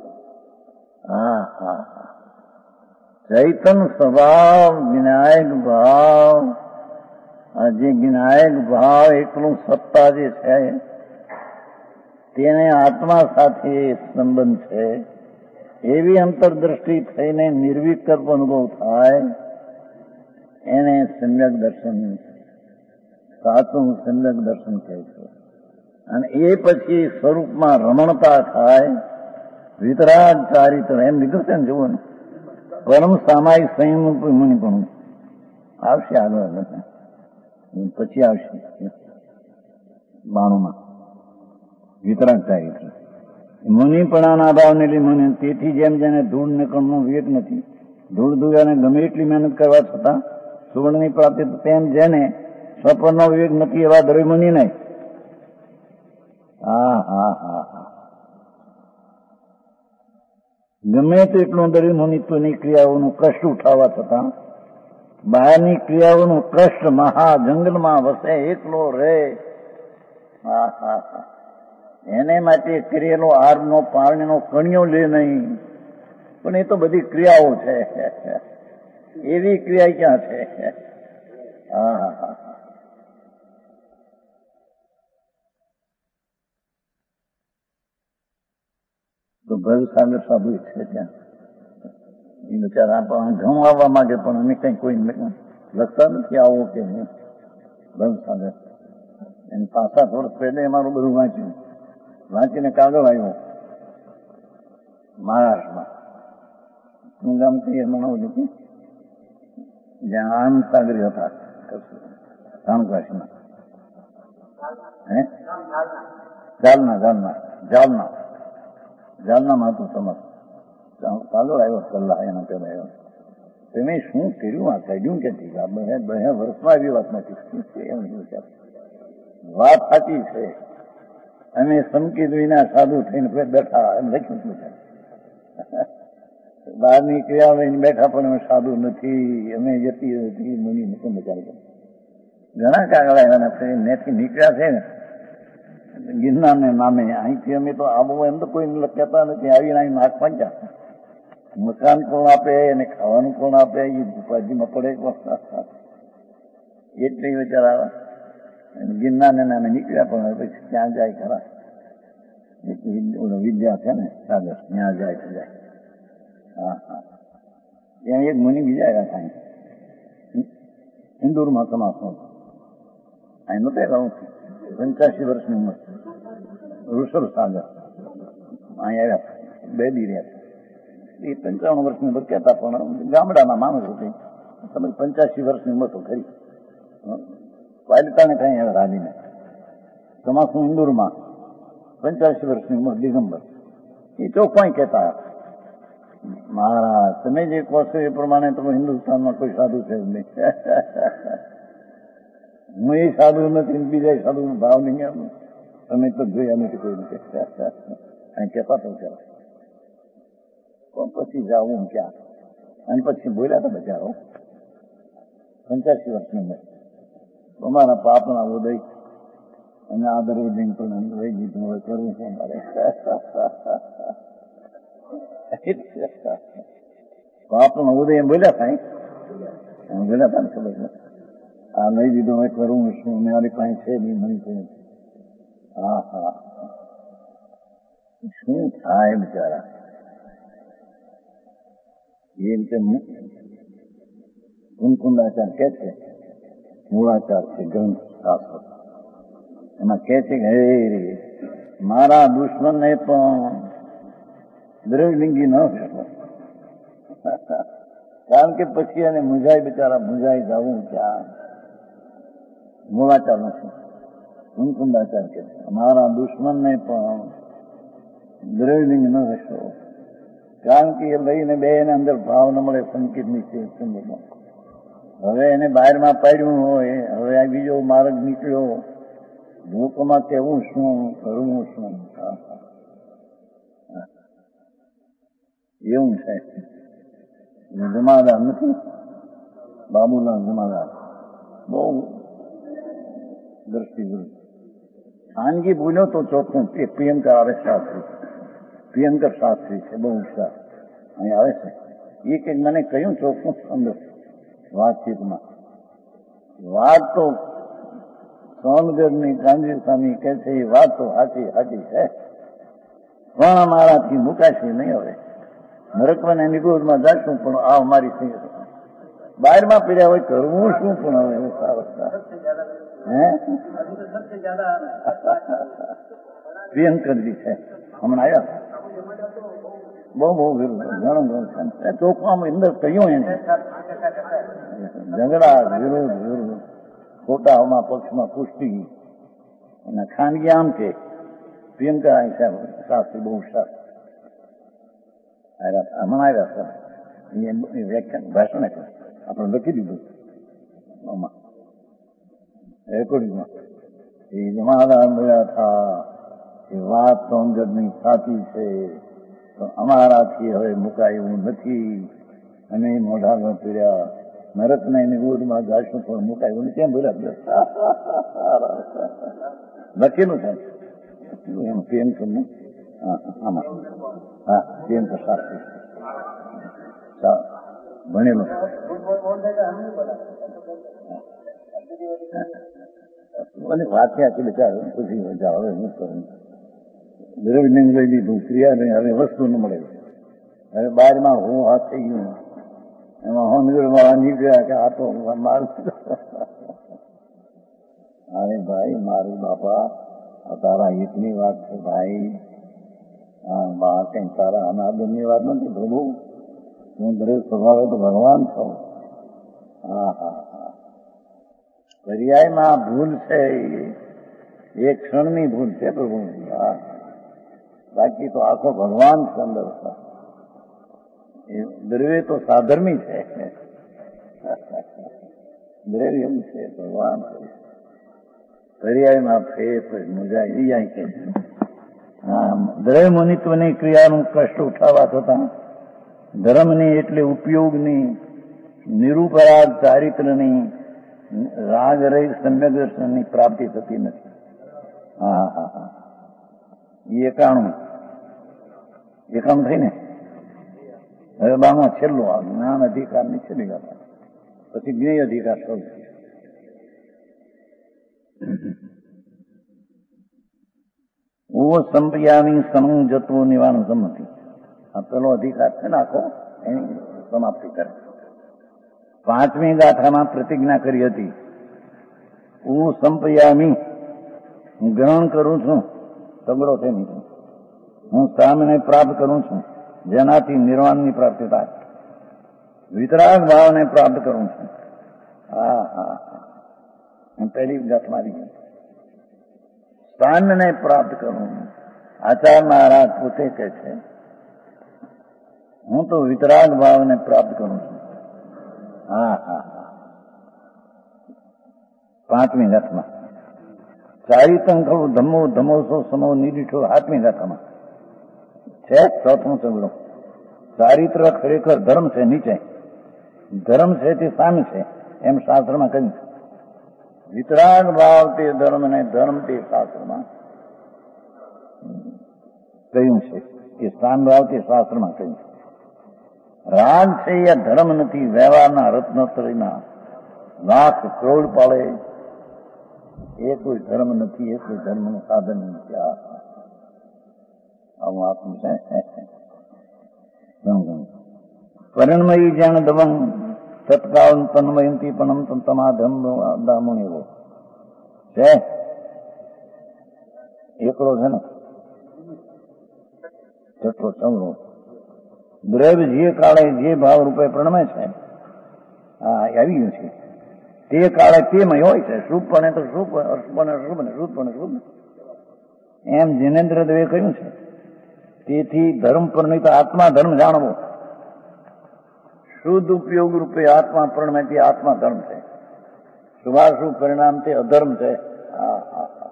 હા ચૈતન સ્વભાવ જ્ઞાયક ભાવ, આ જે જ્ઞાયક ભાવ એકલું સત્તા જે છે તેને આત્મા સાથે સંબંધ છે. એવી અંતરદ્રષ્ટિ થઈને નિર્વિકલ્પ અનુભવ થાય એને સમ્યક દર્શન, સાચું સમ્યક દર્શન કહે છે. અને એ પછી સ્વરૂપમાં રમણતા થાય, વિતરાગ ચારિત્ર એમ લીધું છે ને જુઓ ને. પરમ સામાયિક સંયમ મુનિ પણ આવશે આગળ, પછી આવશે બાણુમાં વિતરાગ ચારિત્ર. મુનિપણાના ભાવને લીધે મુનિ, તેથી જેમ જેને ધૂળ નીકળનો વિવેક નથી, ધૂળ ધૂળાને ગમે એટલી મહેનત કરવા છતાં સુવર્ણની પ્રાપ્તિ, તેમ જેને સ્વપ્નનો વિવેક નથી એવા દ્રવ્ય મુનિ નહીં. હા હા હા હા ગમે તેટલું દ્રવ્ય મુનિત્વની ક્રિયાઓનું કષ્ટ ઉઠાવવા છતાં બહારની ક્રિયાઓનું કષ્ટ મહા જંગલમાં વસે એકલો રહે. હા હા હા એને માટે કરેલો આરનો પાણીનો કણિયો લે નહીં. પણ એ તો બધી ક્રિયાઓ છે, એવી ક્રિયા ક્યાં છે? હા હા હા તો ભવસાગર સાધુ છે ત્યાં. એ બિચારા પણ ઘઉં આવવા માંગે પણ અમે કઈ કોઈ લખતા નથી આવો કે નહીં. ભવસાગર એની પાંચ સાત વર્ષ પહેલે અમારું બધું વાંચ્યું, વાંચીને કાગળ આવ્યો મહારાષ્ટ્રમાં. શું ગામ કહીએ મનાવું લીધું જ્યાં આનંદ સાગરી હતા રામકાશીમાં. હે જાલના જાલના જાલના જાલનામાં હતું સમાજ. કાગળ આવ્યો કલ્લા એના પેલા આવ્યો. તમે શું કર્યું? આ કાઢ્યું ક્યાંથી? આ બે બે વર્ષમાં આવી વાત નથી. એમ વિચાર વાત સાચી છે. અમે સમકી વિના સાધુ થઈને બેઠા એમ લખ્યું છે. બહારની ક્રિયા લઈને બેઠા પણ અમે સાધુ નથી, અમે જતી નથી મુનિ નથી બચાર. ઘણા કાગળ આવ્યા નેથી નીકળ્યા છે ને ગિરનારને નામે. અહીંથી અમે તો આબુ એમ તો કોઈ કહેતા નથી. આવીને અહીં નાક પંચા મકાન કોણ આપે અને ખાવાનું કોણ આપે એ ઉપાધિમાં પડે. એટલે વિચાર ગિરનારને નામે નીકળ્યા પણ પછી ત્યાં જાય ખરા. વિદ્યા છે ને સાગર ત્યાં જાય તો જાય. હા હા ત્યાં એક મુનિ બીજા આવ્યા થાય ઇન્દોરમાં સમાસો. અહીં નહોતા રહું છું. પંચ્યાસી વર્ષની ઉંમર ઋષભ સાગર અહીં આવ્યા. બે દી રહ્યા. એ પંચાવન વર્ષની ઉંમર કહેતા પણ ગામડાના માણસ હતી. તમે પંચ્યાસી વર્ષની ઉંમર તો ખરી. વાલિતાને કઈ આવ્યા રાજીને તમાકુ ઇન્દોરમાં પંચ્યાસી વર્ષની ઉંમર દિગંબર. એ ચોખ્ખાઈ કહેતા મહારાજ તમે જે કહો છો એ પ્રમાણે તમે હિન્દુસ્તાનમાં કોઈ સાધુ છે જ નહીં. હું એ સાધુ નથી, બીજા સાધુ નો ભાવ નહીં આવ્યો. તમે તો જોયા નથી કોઈ નથી અહીં કહેતા તો ચાલો પછી જાવું ક્યાં. અને પછી બોલ્યા હતા બચારો પંચ્યાસી વર્ષની ઉંમર. અમારા પાપના ઉદય અને આદર ઉદય પણ લઈ દીધું. હવે કરવું છે મારે. પાપનો ઉદય એમ બોલ્યા થાય બોલ્યા હતા ને ખબર છે. આ લઈ દીધું હવે કરવું શું? મારી પાસે છે નહીં મળી છે. હા હા શું થાય બિચારા. એ રીતે કુંકુંદાચાર કે છે મૂળાચાર છે ગ્રંથ શાસ્ત્ર. એમાં કે છે કે હે મારા દુશ્મનને પણ દ્રવ્યલિંગી ન શકો. કારણ કે પછી એને મુંજાઈ બિચારા મુંજાઈ જવું ક્યાં. મૂળાચાર નથી કુંકુંદાચાર કે છે મારા દુશ્મનને પણ દ્રવ્યલિંગ ન હશો. કારણ કે એ લઈને બે એને અંદર ભાવ ન મળે સંકેત નીચે. હવે એને બહારમાં પાડ્યું હોય, હવે આ બીજો માર્ગ નીકળ્યો, ભૂકમાં કેવું શું કરવું શું. એવું છે. જમાદાર નથી બાબુલાલ જમાદાર બહુ દ્રષ્ટિ ખાનગી બોલ્યો તો ચોખ્ખું એ પ્રિયંકર આવે શાસ્ત્રી. પ્રિયંકર શાસ્ત્રી છે બહુ હોશિયાર અહીં આવે છે. એ કંઈક મને કહ્યું ચોખ્ખું અંદર વાતચીતમાં. વાત તો સોનગઢની ગાંધી સ્વામી કહે છે એ વાત તો સાચી સાચી છે પણ અમારાથી મુકાશે નહીં. હવે નરકવાને નિગોદમાં જાશું પણ આ અમારી બહારમાં પીડ્યા હોય કરવું શું? પણ હવે હે પ્રિયંકરજી છે હમણાં આવ્યા. બહુ બહુ ઘણું ઘણું છે ચોખ્ખામાં અંદર કહ્યું એને ઝઘડા વિરોધ વિરોધ ખોટામાં પક્ષમાં પુષ્ટિ અને ખાનગી આમ કે પ્રિયંકા શાસ્ત્રી બહુ શાસ્ત્રી હમણાં આવ્યા સર વ્યાખ્યાન ભાષણ આપ્યું, આપણે લખી દીધું આમાં રેકોર્ડિંગમાં. એ જમાદાર મળ્યા હતા એ વાત તો અંગદની સાચી છે, તો અમારાથી હવે મુકાયું નથી. અને મોઢામાં પીડ્યા નરકના એની ગોદમાં ગાશું પણ મુકાયું ને કેમ બોલ્યા લખેલું છે એમ પ્રિયંકરનું. હા આમાં હા પ્રિયંકર શાસ્ત્રી ભણેલું. મને વાંચ્યા છે બચાર પછી મજા હવે હું કરું દ્રવ્યને લઈ લીધું ક્રિયા નહીં, હવે વસ્તુ ન મળે. હવે બારમાં હું હાથ થઈ ગયું એમાં હું નીકળવા નીકળ્યા કે આ તો મારું. અરે ભાઈ મારું બાપા આ તારા હિતની વાત છે ભાઈ, હા બા કઈ તારા અનાદરની વાત નથી પ્રભુ. હું દરેક સ્વભાવે તો ભગવાન છું. હા હા હા પર્યાયમાં ભૂલ છે એ ક્ષણની ભૂલ છે પ્રભુ. હા બાકી તો આખો ભગવાન છે અંદર. એ દ્રવ્ય તો સાધર્મી છે, દ્રવ્ય એમ છે ભગવાન. પર્યાયમાં ફેર મજા એ જાય કે દ્રવ્ય મુનિત્વની ક્રિયાનું કષ્ટ ઉઠાવવા થતા ધર્મની એટલે ઉપયોગની નિરુપરાગ ચારિત્રની રાગ રહી સમ્યક દર્શનની પ્રાપ્તિ થતી નથી. હા હા હા એકાણું એકાણું થઈ ને. હવે બામાં છેલ્લું આ જ્ઞાન અધિકાર ની છેલ્લી વાત, પછી જ્ઞેય અધિકાર શરૂ થયો. ઓ સંપ્રિયાની સમંગ જતો નિવારણ સંમતિ, આ પેલો અધિકાર છે ને આખો એની સમાપ્તિ કરે. પાંચમી ગાથામાં પ્રતિજ્ઞા કરી હતી હું સંપયામી, હું ગ્રહણ કરું છું તગડો છે નહીં, હું સામને પ્રાપ્ત કરું છું જેનાથી નિર્વાણની પ્રાપ્તિ થાય, વિતરાગ ભાવને પ્રાપ્ત કરું છું. હા હા હું પહેલી ગાથમાં આવી ગયો. સ્થાનને પ્રાપ્ત કરું. આચાર્ય મહારાજ પોતે કહે છે હું તો વિતરાગ ભાવને પ્રાપ્ત કરું છું. હા હા હા પાંચમી ગાથામાં ચારિતં ખરું ધમો ધમોસો સમો નિરીઠો આઠમી ગાથામાં છે. ચોથમો સગડો ચારિત્ર ખરેખર ધર્મ છે નીચે, ધર્મ છે તે સામે છે એમ શાસ્ત્રમાં કહ્યું. વિતરાગ ભાવ તે ધર્મ ને ધર્મ તે શાસ્ત્રમાં કહ્યું છે. એ સ્થાન ભાવ તે શાસ્ત્રમાં કહ્યું. રાગ છે એ ધર્મ નથી, વ્યવહારના રત્નત્રયના લાખ કરોડ પાડે એ કોઈ ધર્મ નથી, એ કોઈ ધર્મનું સાધન નથી. આવું આત્મ છે. પરિણમયી જાણ દવંગ તત્કાળ તન્મયંતી પણ તમા ધર્મ દામણ એવો છે. એકલો છે ને છઠ્ઠો સંગ્રહ દ્રવ્ય જે કાળે જે ભાવ રૂપે પ્રણમે છે હા આવી ગયું છે તે કાળે તેમય હોય છે. શુભપણે તો શુભ, અશુભપણે શુભ ને શુદ્ધપણે શુભ એમ જિનેન્દ્ર દેવે કહ્યું છે. તેથી ધર્મ પરણિત આત્મા ધર્મ જાણવો, શુદ્ધ ઉપયોગ રૂપે આત્મા પ્રણમે તે આત્મા ધર્મ છે, શુભાશુભ પરિણામ તે અધર્મ છે. હા હા હા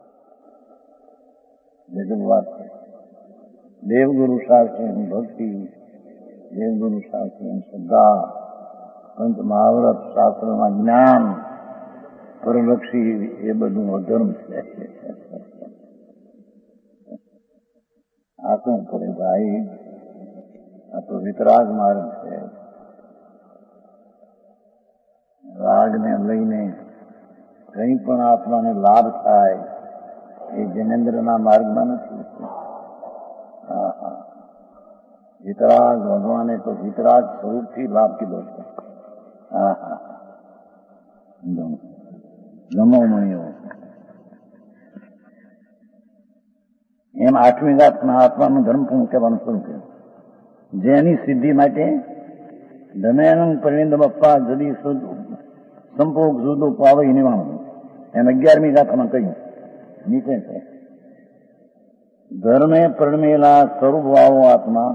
બીજું વાત છે. દેવગુરુ શાસ્ત્રી ભક્તિ, દેવગુરુ શાસ્ત્રી શ્રદ્ધા, પંચ મહાવ્રત શાસ્ત્રમાં જ્ઞાન, પરલક્ષી એ બધું અધર્મ છે. આ શું કરે ભાઈ? આ તો વિતરાગ માર્ગ છે. રાગને લઈને કઈ પણ આત્માને લાભ થાય એ જનેન્દ્રના માર્ગમાં નથી. હા હા વિતરાગ ભગવાને તો વિતરાગ સ્વરૂપથી લાભ કીધો છે. હા હા ગમો મણીઓ એમ આઠમી ગાથમાં આત્માનું ધર્મ પૂર્ણ કહેવાનું શરૂ કર્યું. જેની સિદ્ધિ માટે ધમેન પરિણિત બપ્પા જદી સંપોક જુદો પાવઈ નિવાણું એમ અગિયારમી ગાથામાં કહ્યું. નીચે છે ધર્મે પરણેલા સ્વરૂપવાળો આત્મા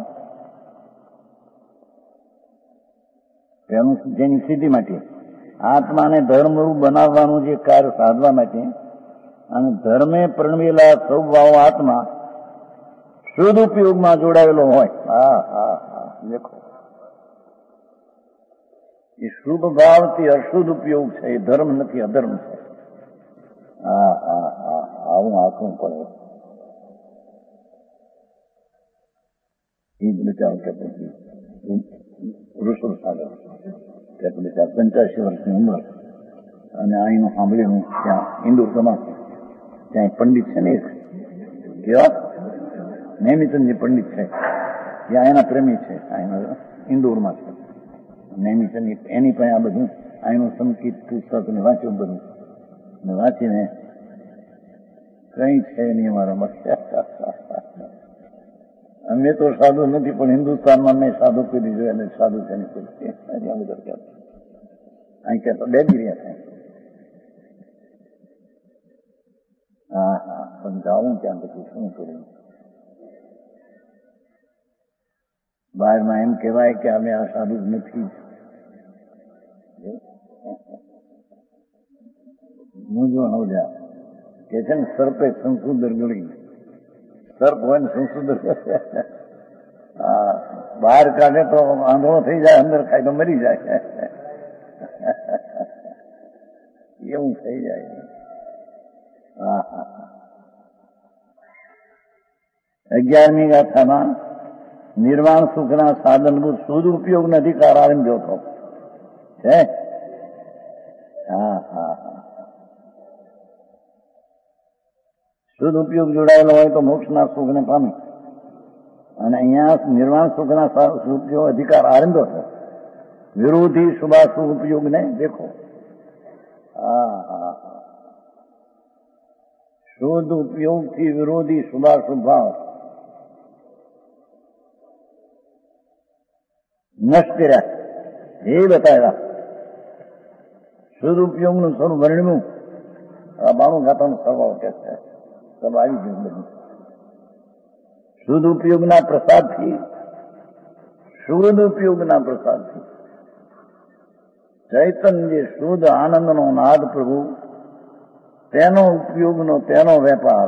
જેની સિદ્ધિ માટે આત્માને ધર્મરૂપ બનાવવાનું જે કાર્ય સાધવા માટે અને ધર્મે પરણવેલા સ્વભાવ આત્મા સદુપયોગમાં જોડાયેલો હોય. હા હા હા દેખો, એ શુભ ભાવથી અશુદ્ધ ઉપયોગ છે, એ ધર્મ નથી, અધર્મ છે. હા હા હા આવું આખું પડે. એ જ બચાવ કે ઋષભ સાગર બચાવ પંચ્યાસી વર્ષની ઉંમર અને અહીંનું સાંભળ્યું ત્યાં ઇન્દોર કમા ત્યાં પંડિત છે ને એક કેવા નેમિચંદજી પંડિત છે, ત્યાં એના પ્રેમી છે, ઇન્દોરમાં છે નેમિચંદ. એની પાસે આ બધું અહીંનું સંગીત પુસ્તક ને વાંચ્યું બધું ને વાંચીને કઈ છે નહીં અમારામાં. અમે તો સાધુ નથી, પણ હિન્દુસ્તાનમાં મેં સાધુ કરી જોયા અને સાધુ છે અહીં કહેતા બે ગીર્યા છે. હા હા પણ જાઉં ત્યાં પછી શું કર્યું? બહારમાં એમ કહેવાય કે અમે આ સાધુ જ નથી. મૂંઝવણ હો જા કે છે ને સર્પે સંશુદર ગળી, સર્પ હોય ને સંશુદર હા બહાર કાઢે તો આંધળો થઈ જાય, અંદર ખાય તો મરી જાય, એવું થઈ જાય. હા હા અગિયારમી ગાથામાં નિર્વાણ સુખના સાધનભૂત સદુપયોગનો અધિકાર આરંભ જોતો છે. હા હા હા સદુપયોગ જોડાયેલો હોય તો મોક્ષના સુખને પામે, અને અહીંયા નિર્વાણ સુખના સદુપયોગ અધિકાર આરંભ્યો છે. વિરોધી શુભાશુભ ઉપયોગને દેખો. હા હા હા શુદ્ધ ઉપયોગથી વિરોધી શુભાશુભ ભાવ નષ્ટ કર્યા એ બતાવ્યા. સદુપયોગનું સ્વરૂપ વર્ણ્યું. આ બાણું ગાતાનો સ્વભાવ કે છે, સબ આવી ગયું બધું. સદુપયોગના પ્રસાદથી સદુપયોગના પ્રસાદથી ચૈતન્ય શુદ્ધ આનંદનો નાદ પ્રભુ તેનો ઉપયોગનો તેનો વેપાર.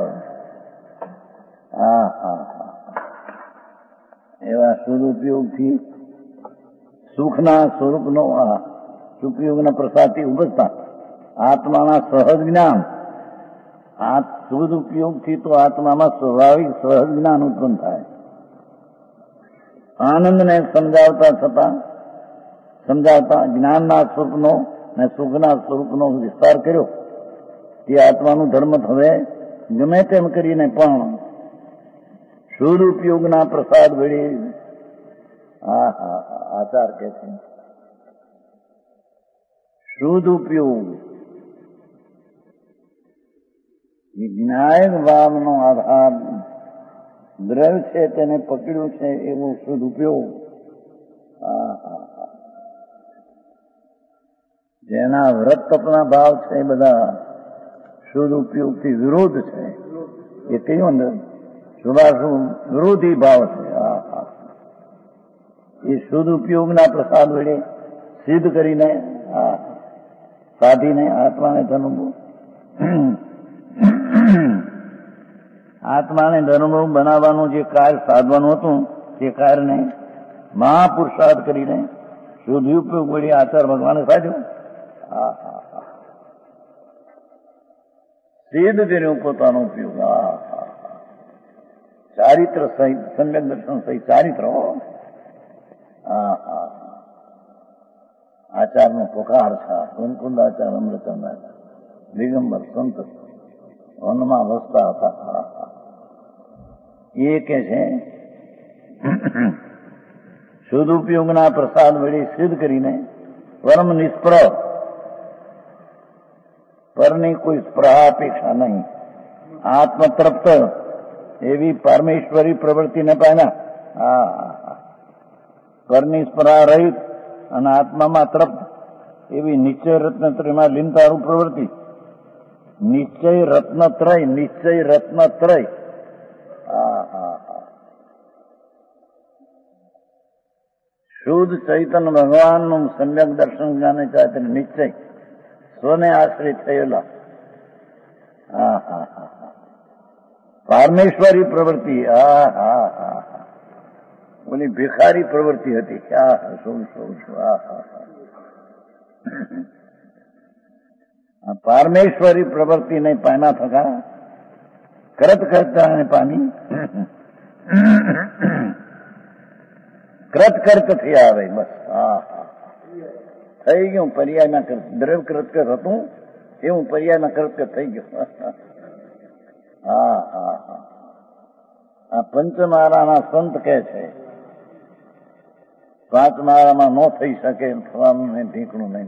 હા હા હા એવા સદુપયોગથી સુખના સ્વરૂપનો આ ઉપયોગના પ્રસાદથી ઉપજતા આત્માના સહજ જ્ઞાન. આ સદુપયોગથી તો આત્મામાં સ્વાભાવિક સહજ જ્ઞાન ઉત્પન્ન થાય. આનંદને સમજાવતા છતાં સમજાવતા જ્ઞાનના સ્વરૂપનો અને સુખના સ્વરૂપનો વિસ્તાર કર્યો. તે આત્માનું ધર્મ હવે ગમે તેમ કરીને પણ સદુપયોગના પ્રસાદ વડે હા હા આચાર કે છે સદુપયોગ જ્ઞાયક ભાવનો આધાર દ્રવ્ય છે તેને પકડ્યું છે એવો સદુપયોગ. હા હા હા જેના વ્રત તપના ભાવ છે એ બધા સદુપયોગથી વિરોધ છે. એ કયું અંદર શુભાશુભ વિરોધી ભાવ છે. હા હા એ સદુપયોગના પ્રસાદ વડે સિદ્ધ કરીને હા સાધીને આત્માને ધર્મ આત્માને ધર્મરૂપ બનાવવાનું જે કાર્ય સાધવાનું હતું તે કાર્યને મહાપુરુષાર્થ કરીને સદુપયોગ વડે આચાર ભગવાને સાધ્યો. હા હા હા સિદ્ધ કર્યો પોતાનો ઉપયોગ. હા હા હા ચારિત્ર સહિત સમ્યક દર્શન સહિત ચારિત્ર. હા હા આચારનો પોકાર છે. સંકુંદ આચાર અમૃતચંદ આચાર દિગંબર સંત વનમાં વસતા હતા. એ કે છે સદુપયોગના પ્રસાદ વડે સિદ્ધ કરીને પરમ નિષ્પ્રહ પરની કોઈ સ્પૃહા અપેક્ષા નહીં, આત્મતૃપ્ત એવી પરમેશ્વરી પ્રવૃત્તિને પામ્યા. હા પરની સ્પૃહા રહિત અને આત્મામાં તૃપ્ત એવી નિશ્ચય રત્નત્રયમાં લીનતારૂપ પ્રવૃત્તિ. નિશ્ચય રત્નત્રય નિશ્ચય રત્નત્રય હા હા હા શુદ્ધ ચૈતન્ય ભગવાનનું સમ્યક દર્શન જ્ઞાને ચાતે નિશ્ચય સ્વને આશ્રિત થયેલા. હા હા હા હા પારમેશ્વરી પ્રવૃત્તિ. હા હા હા હા ઓલી ભિખારી પ્રવૃત્તિ હતી. હા શું શું શું હા હા હા પારમેશ્વરી પ્રવૃત્તિ નહીં પામ્યા થકા કરત કરતા પામી કૃત કર્ત થી આવે બસ. હા હા થઈ ગયું પર્યાયના કર્ત. દ્રવ કૃતકર હતું એવું પર્યાયના કૃતકર થઈ ગયું. હા હા હા આ પંચમાળાના સંત કહે છે પાંચ માળામાં ન થઈ શકે થવાનું નહીં ઢીકણું નહીં.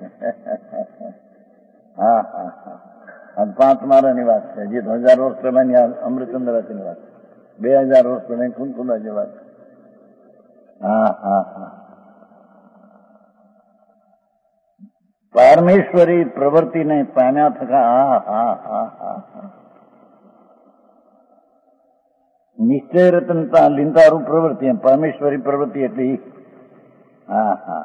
હા હા હા આ પાંચ માળાની વાત છે. જે હજાર વર્ષ પહેલાની અમૃતચંદ્રાની વાત, બે હજાર વર્ષ પહેલાની કુંકુમાની વાત. હા હા હા પારમેશ્વરી પ્રવૃત્તિને પામ્યા થકા. હા હા હા હા હા નિશ્ચય રતનતા લીંતારૂપ પ્રવૃત્તિ પરમેશ્વરી પ્રવૃત્તિ એટલે. હા હા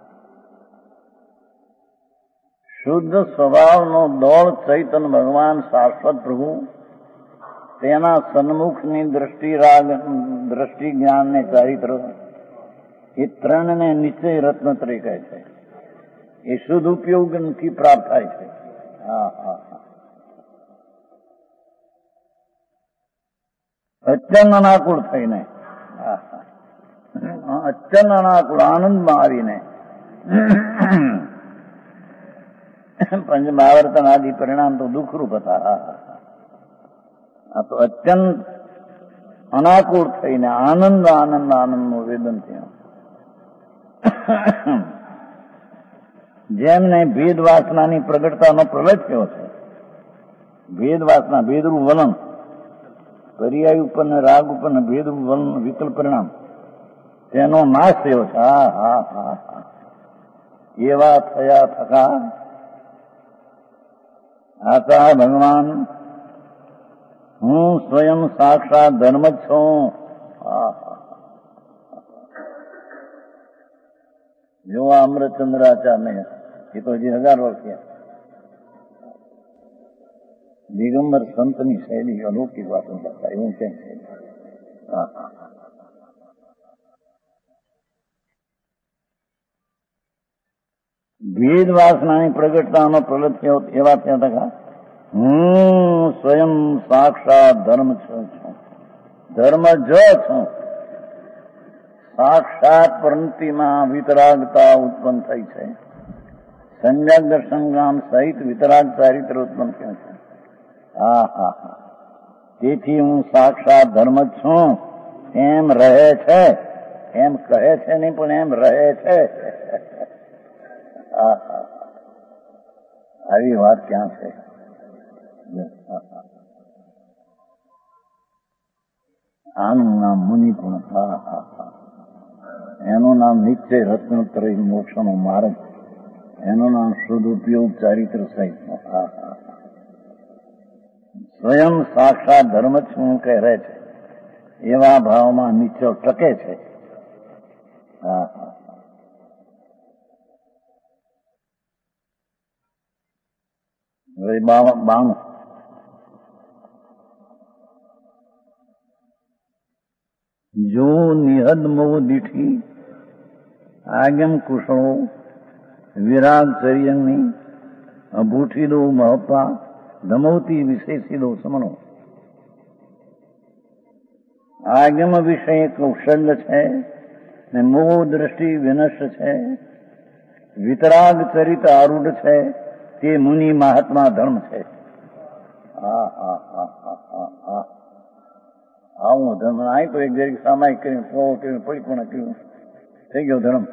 શુદ્ધ સ્વભાવનો દોળ ચૈતન્ય ભગવાન શાશ્વત પ્રભુ તેના સન્મુખની દ્રષ્ટિ રાગ દ્રષ્ટિ જ્ઞાન ને ચારિત્ર એ ત્રણને નિશ્ચય રત્ન તરીકે છે. એ શુદ્ધ ઉપયોગથી પ્રાપ્ત થાય છે. હા હા હા અત્યંત અનાકૂળ થઈને. હા હા અત્યંત અનાકૂળ આનંદમાં આવીને પંચ મહાવર્તન આદિ પરિણામ તો દુઃખરૂપ હતા. આ તો અત્યંત અનાકૂળ થઈને આનંદ આનંદ આનંદનું વેદન થયું. જેમને ભેદ વાસનાની પ્રગટતાનો પ્રલય થયો છે. ભેદ વાસના ભેદરૂપ વલણ પર્યાય ઉપર ને રાગ ઉપર ને ભેદરૂપ વલણ વિકલ્પ પરિણામ તેનો નાશ થયો છે. હા હા હા હા એવા થયા થકા આતા ભગવાન હું સ્વયં સાક્ષાત ધર્મ જ છું. જો અમૃતચંદ્રાચાર્ય એ તો હજી હજાર વર્ષ થયા. દિગંબર સંતની શૈલી અલૌકિક વાતો કરતા એવું કેમ છે. ભેદ વાસનાની પ્રગટતાનો પ્રલત થયો એવા ત્યાં હતા. હું સ્વયં સાક્ષાત ધર્મ છું. ધર્મ જ છું. સાક્ષાત પ્રવૃત્તિમાં વિતરાગતા ઉત્પન્ન થઈ છે. સમ્યક દર્શન જ્ઞાન સહિત વિતરાગ ચારિત્ર ઉત્પન્ન થયું છે. હા હા હા તેથી હું સાક્ષાત ધર્મ જ છું એમ રહે છે. એમ કહે છે નહીં પણ એમ રહે છે. આવી વાત ક્યાં છે. આનું નામ મુનિ પણ. હા હા હા એનું નામ નિશ્ચય રત્નોત્તરી મોક્ષનો માર્ગ. એનું નામ શુદ્ધ ઉપયોગ ચારિત્ર સહિત. હા હા સ્વયં સાક્ષાત ધર્મ જ શું કહે છે એવા ભાવમાં નીચો ટકે છે. હા હા હવે બાણું જો નિહદ મોહ દીઠી આગમ કુશળો વિરાગ ચરિયંગની અભૂઠીદો મહપા ધમવતી વિશેષીદો સમનો. આગમ વિષય કૌશલ્ય છે ને મોહ દ્રષ્ટિ વિનષ્ટ છે. વિતરાગ ચરિત આરૂઢ છે તે મુનિ મહાત્મા ધર્મ છે. હા હા હા હા હા હા આવું ધર્મ. અહીં તો એક જરીક સામાયિક કર્યું સ્વ કર્યું પરિપૂર્ણ કર્યું થઈ ગયો ધર્મ.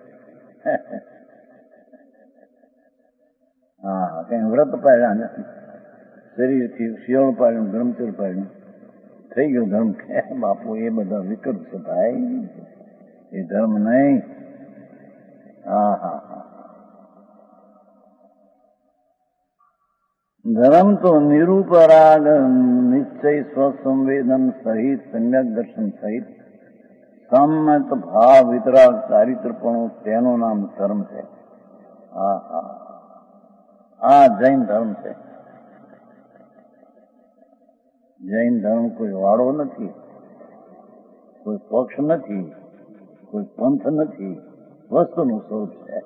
હા કઈ વ્રત પાડ્યા નથી. શરીરથી શિયાળ પાડ્યું બ્રહ્મચર્ય પાડ્યું થઈ ગયો ધર્મ. બાપુ એ બધા વિકલ્પ છે ભાઈ. એ ધર્મ નહીં. હા હા હા ધર્મ તો નિરૂપરાગ નિશ્ચય સ્વસંવેદન સહિત સમ્યક દર્શન સહિત સંમત ભાવ વિતરાગ ચારિત્રપણું તેનું નામ ધર્મ છે. હા હા આ જૈન ધર્મ છે. જૈન ધર્મ કોઈ વાળો નથી, કોઈ પક્ષ નથી, કોઈ પંથ નથી, વસ્તુનું સ્વરૂપ છે.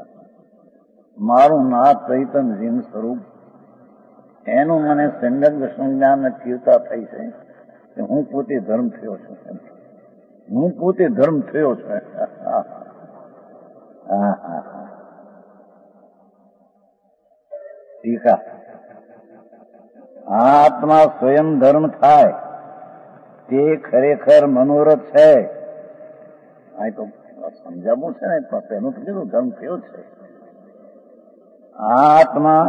મારું નાથ ચૈતન્યજીનું સ્વરૂપ, એનું મને સમ્યક દર્શન જ્ઞાન તીવ્રતા થઈ છે કે હું પોતે ધર્મ થયો છું. હું પોતે ધર્મ થયો છું. હા હા હા ટીકા આત્મા સ્વયં ધર્મ થાય તે ખરેખર મનોરથ છે. આ તો સમજાવવું છે ને, તેનું તો કીધું ધર્મ થયો છે. આત્મા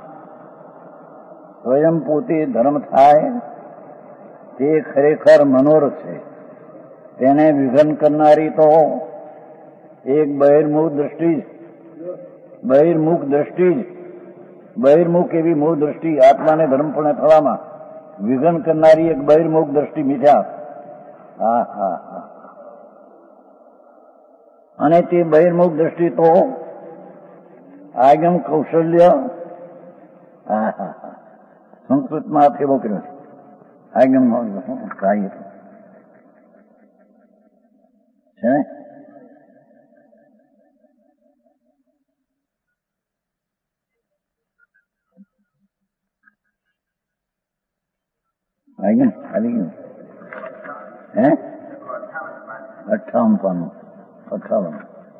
સ્વયં પોતે ધર્મ થાય તે ખરેખર મનોરથ છે. તેને વિઘન કરનારી તો એક બહિર્મુખ દ્રષ્ટિ જ બહિર્મુખ દ્રષ્ટિ જ બહિર્મુખ એવી મૂળ દ્રષ્ટિ આત્માને ધર્મપણે થવામાં વિઘન કરનારી એક બહિર્મુખ દ્રષ્ટિ મિથ્યા. હા હા હા અને તે બહિર્મુખ દ્રષ્ટિ તો આગમ કૌશલ્ય. હા હા હા સંસ્કૃતમાં આ ફેરો કર્યો છે. આગમ કાર્ય છે ને. આગમ આવી ગયું હે અઠાવન પાનું અઠાવન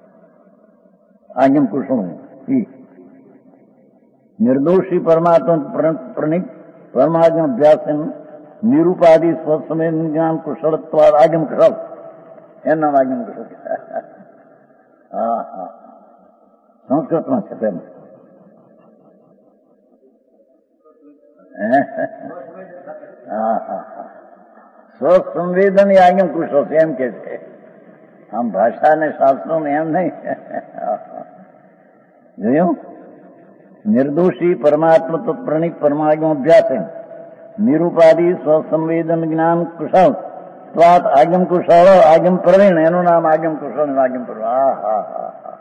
આગમ કુશળ નિર્દોષી પરમાત્મા પ્રણિત પરમાગમ અભ્યાસ નિરૂપાદિ સ્વસમય જ્ઞાન કુશળત્વ આગમ કુશળ એમ નામ આગમ કુશળ. હા હા સંસ્કૃતમાં છે તેમ. હા હા હા સ્વસંવેદન એ આગમ કુશળ છે એમ કે છે. આમ ભાષા ને શાસ્ત્રો ને એમ નહીં. જોયું નિર્દોષી પરમાત્મા પ્રણિત પરમાગમ અભ્યાસ નિરૂપાદિ સ્વસંવેદન જ્ઞાન કુશળ સ્વાત આગમ કુશળ આગમ પ્રવીણ એનું નામ આગમ કુશળ આગમ પ્રવીણ. હા હા હા હા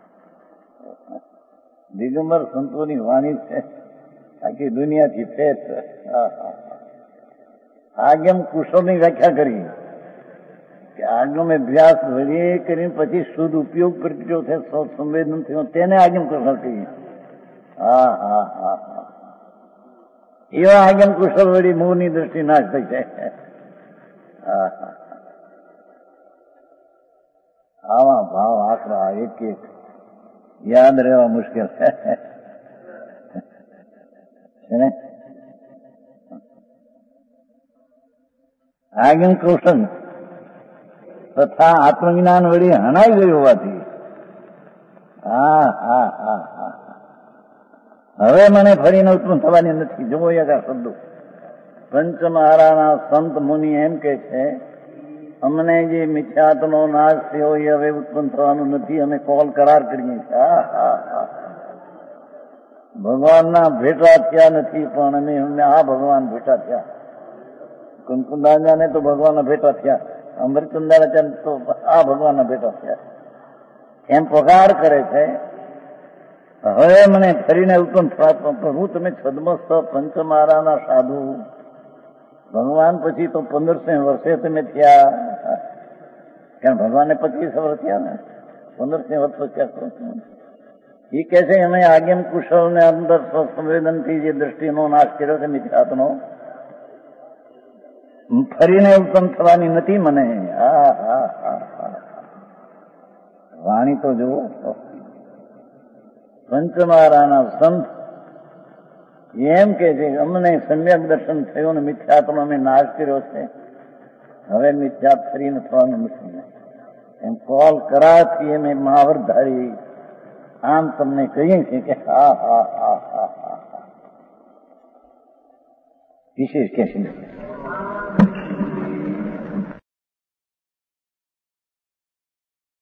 દિગંબર સંતોની વાણી છે, આખી દુનિયાથી ફેર. હા હા આગમ કુશળની વ્યાખ્યા કરી કે આગમ અભ્યાસ વળી કરીને પછી શુદ્ધ ઉપયોગ પ્રગટ્યો છે, સંવેદન થયો તેને આગમ કુશળ કહીએ. હા હા હા હા એવા આગમ કુશળ વળી મોહની દ્રષ્ટિ નાશ થઈ જાય. હા હા આવા ભાવ આકરા એક એક યાદ રહેવા મુશ્કેલ છે ને. આગમ કૌશલ તથા આત્મજ્ઞાન વળી હણાઈ ગયું હોવાથી હા હા હા હા હવે મને ફરીને ઉત્પન્ન થવાની નથી. જુઓ યાર શબ્દો પંચમહારાના સંત મુનિ એમ કે છે અમને જે મિથ્યાત્વનો નાશ થયો એ હવે ઉત્પન્ન થવાનું નથી, અમે કોલ કરાર કરીએ છીએ. હા હા હા ભગવાનના ભેટા થયા નથી પણ અમે અમને આ ભગવાન ભેટા થયા. કુંકુદાદાને તો ભગવાનના ભેટા થયા, અમૃતચંદાચાર્ય તો આ ભગવાનના ભેટા થયા એમ પગાર કરે છે. હવે મને ફરીને ઉત્પન્ન થવા હું તમે છદમસ્ત પંચમહારાના સાધુ ભગવાન પછી તો પંદરસો વર્ષે તમે થયા, કારણ ભગવાનને પચીસ વર્ષ થયા ને, પંદરસો વર્ષ થયા. એ કહે છે અમે આગમ કુશળ ને અંદર સ્વસંવેદનથી જે દ્રષ્ટિનો નાશ કર્યો છે મિથ્યાત્વનો, ફરીને ઉત્પન્ન થવાની નથી મને. હા હા હા હા વાણી તો જુઓ પંચમહારાના સંત એમ કે છે અમને સમ્યક દર્શન થયું ને મિથ્યાત્વનો અમે નાશ કર્યો છે, હવે મિથ્યા ફરીને થવાનું નથી એમ કોલ કરાથી અમે મહાવરધારી આમ તમને કહીએ છીએ કે હા હા હા હા હા વિશેષ કે છે.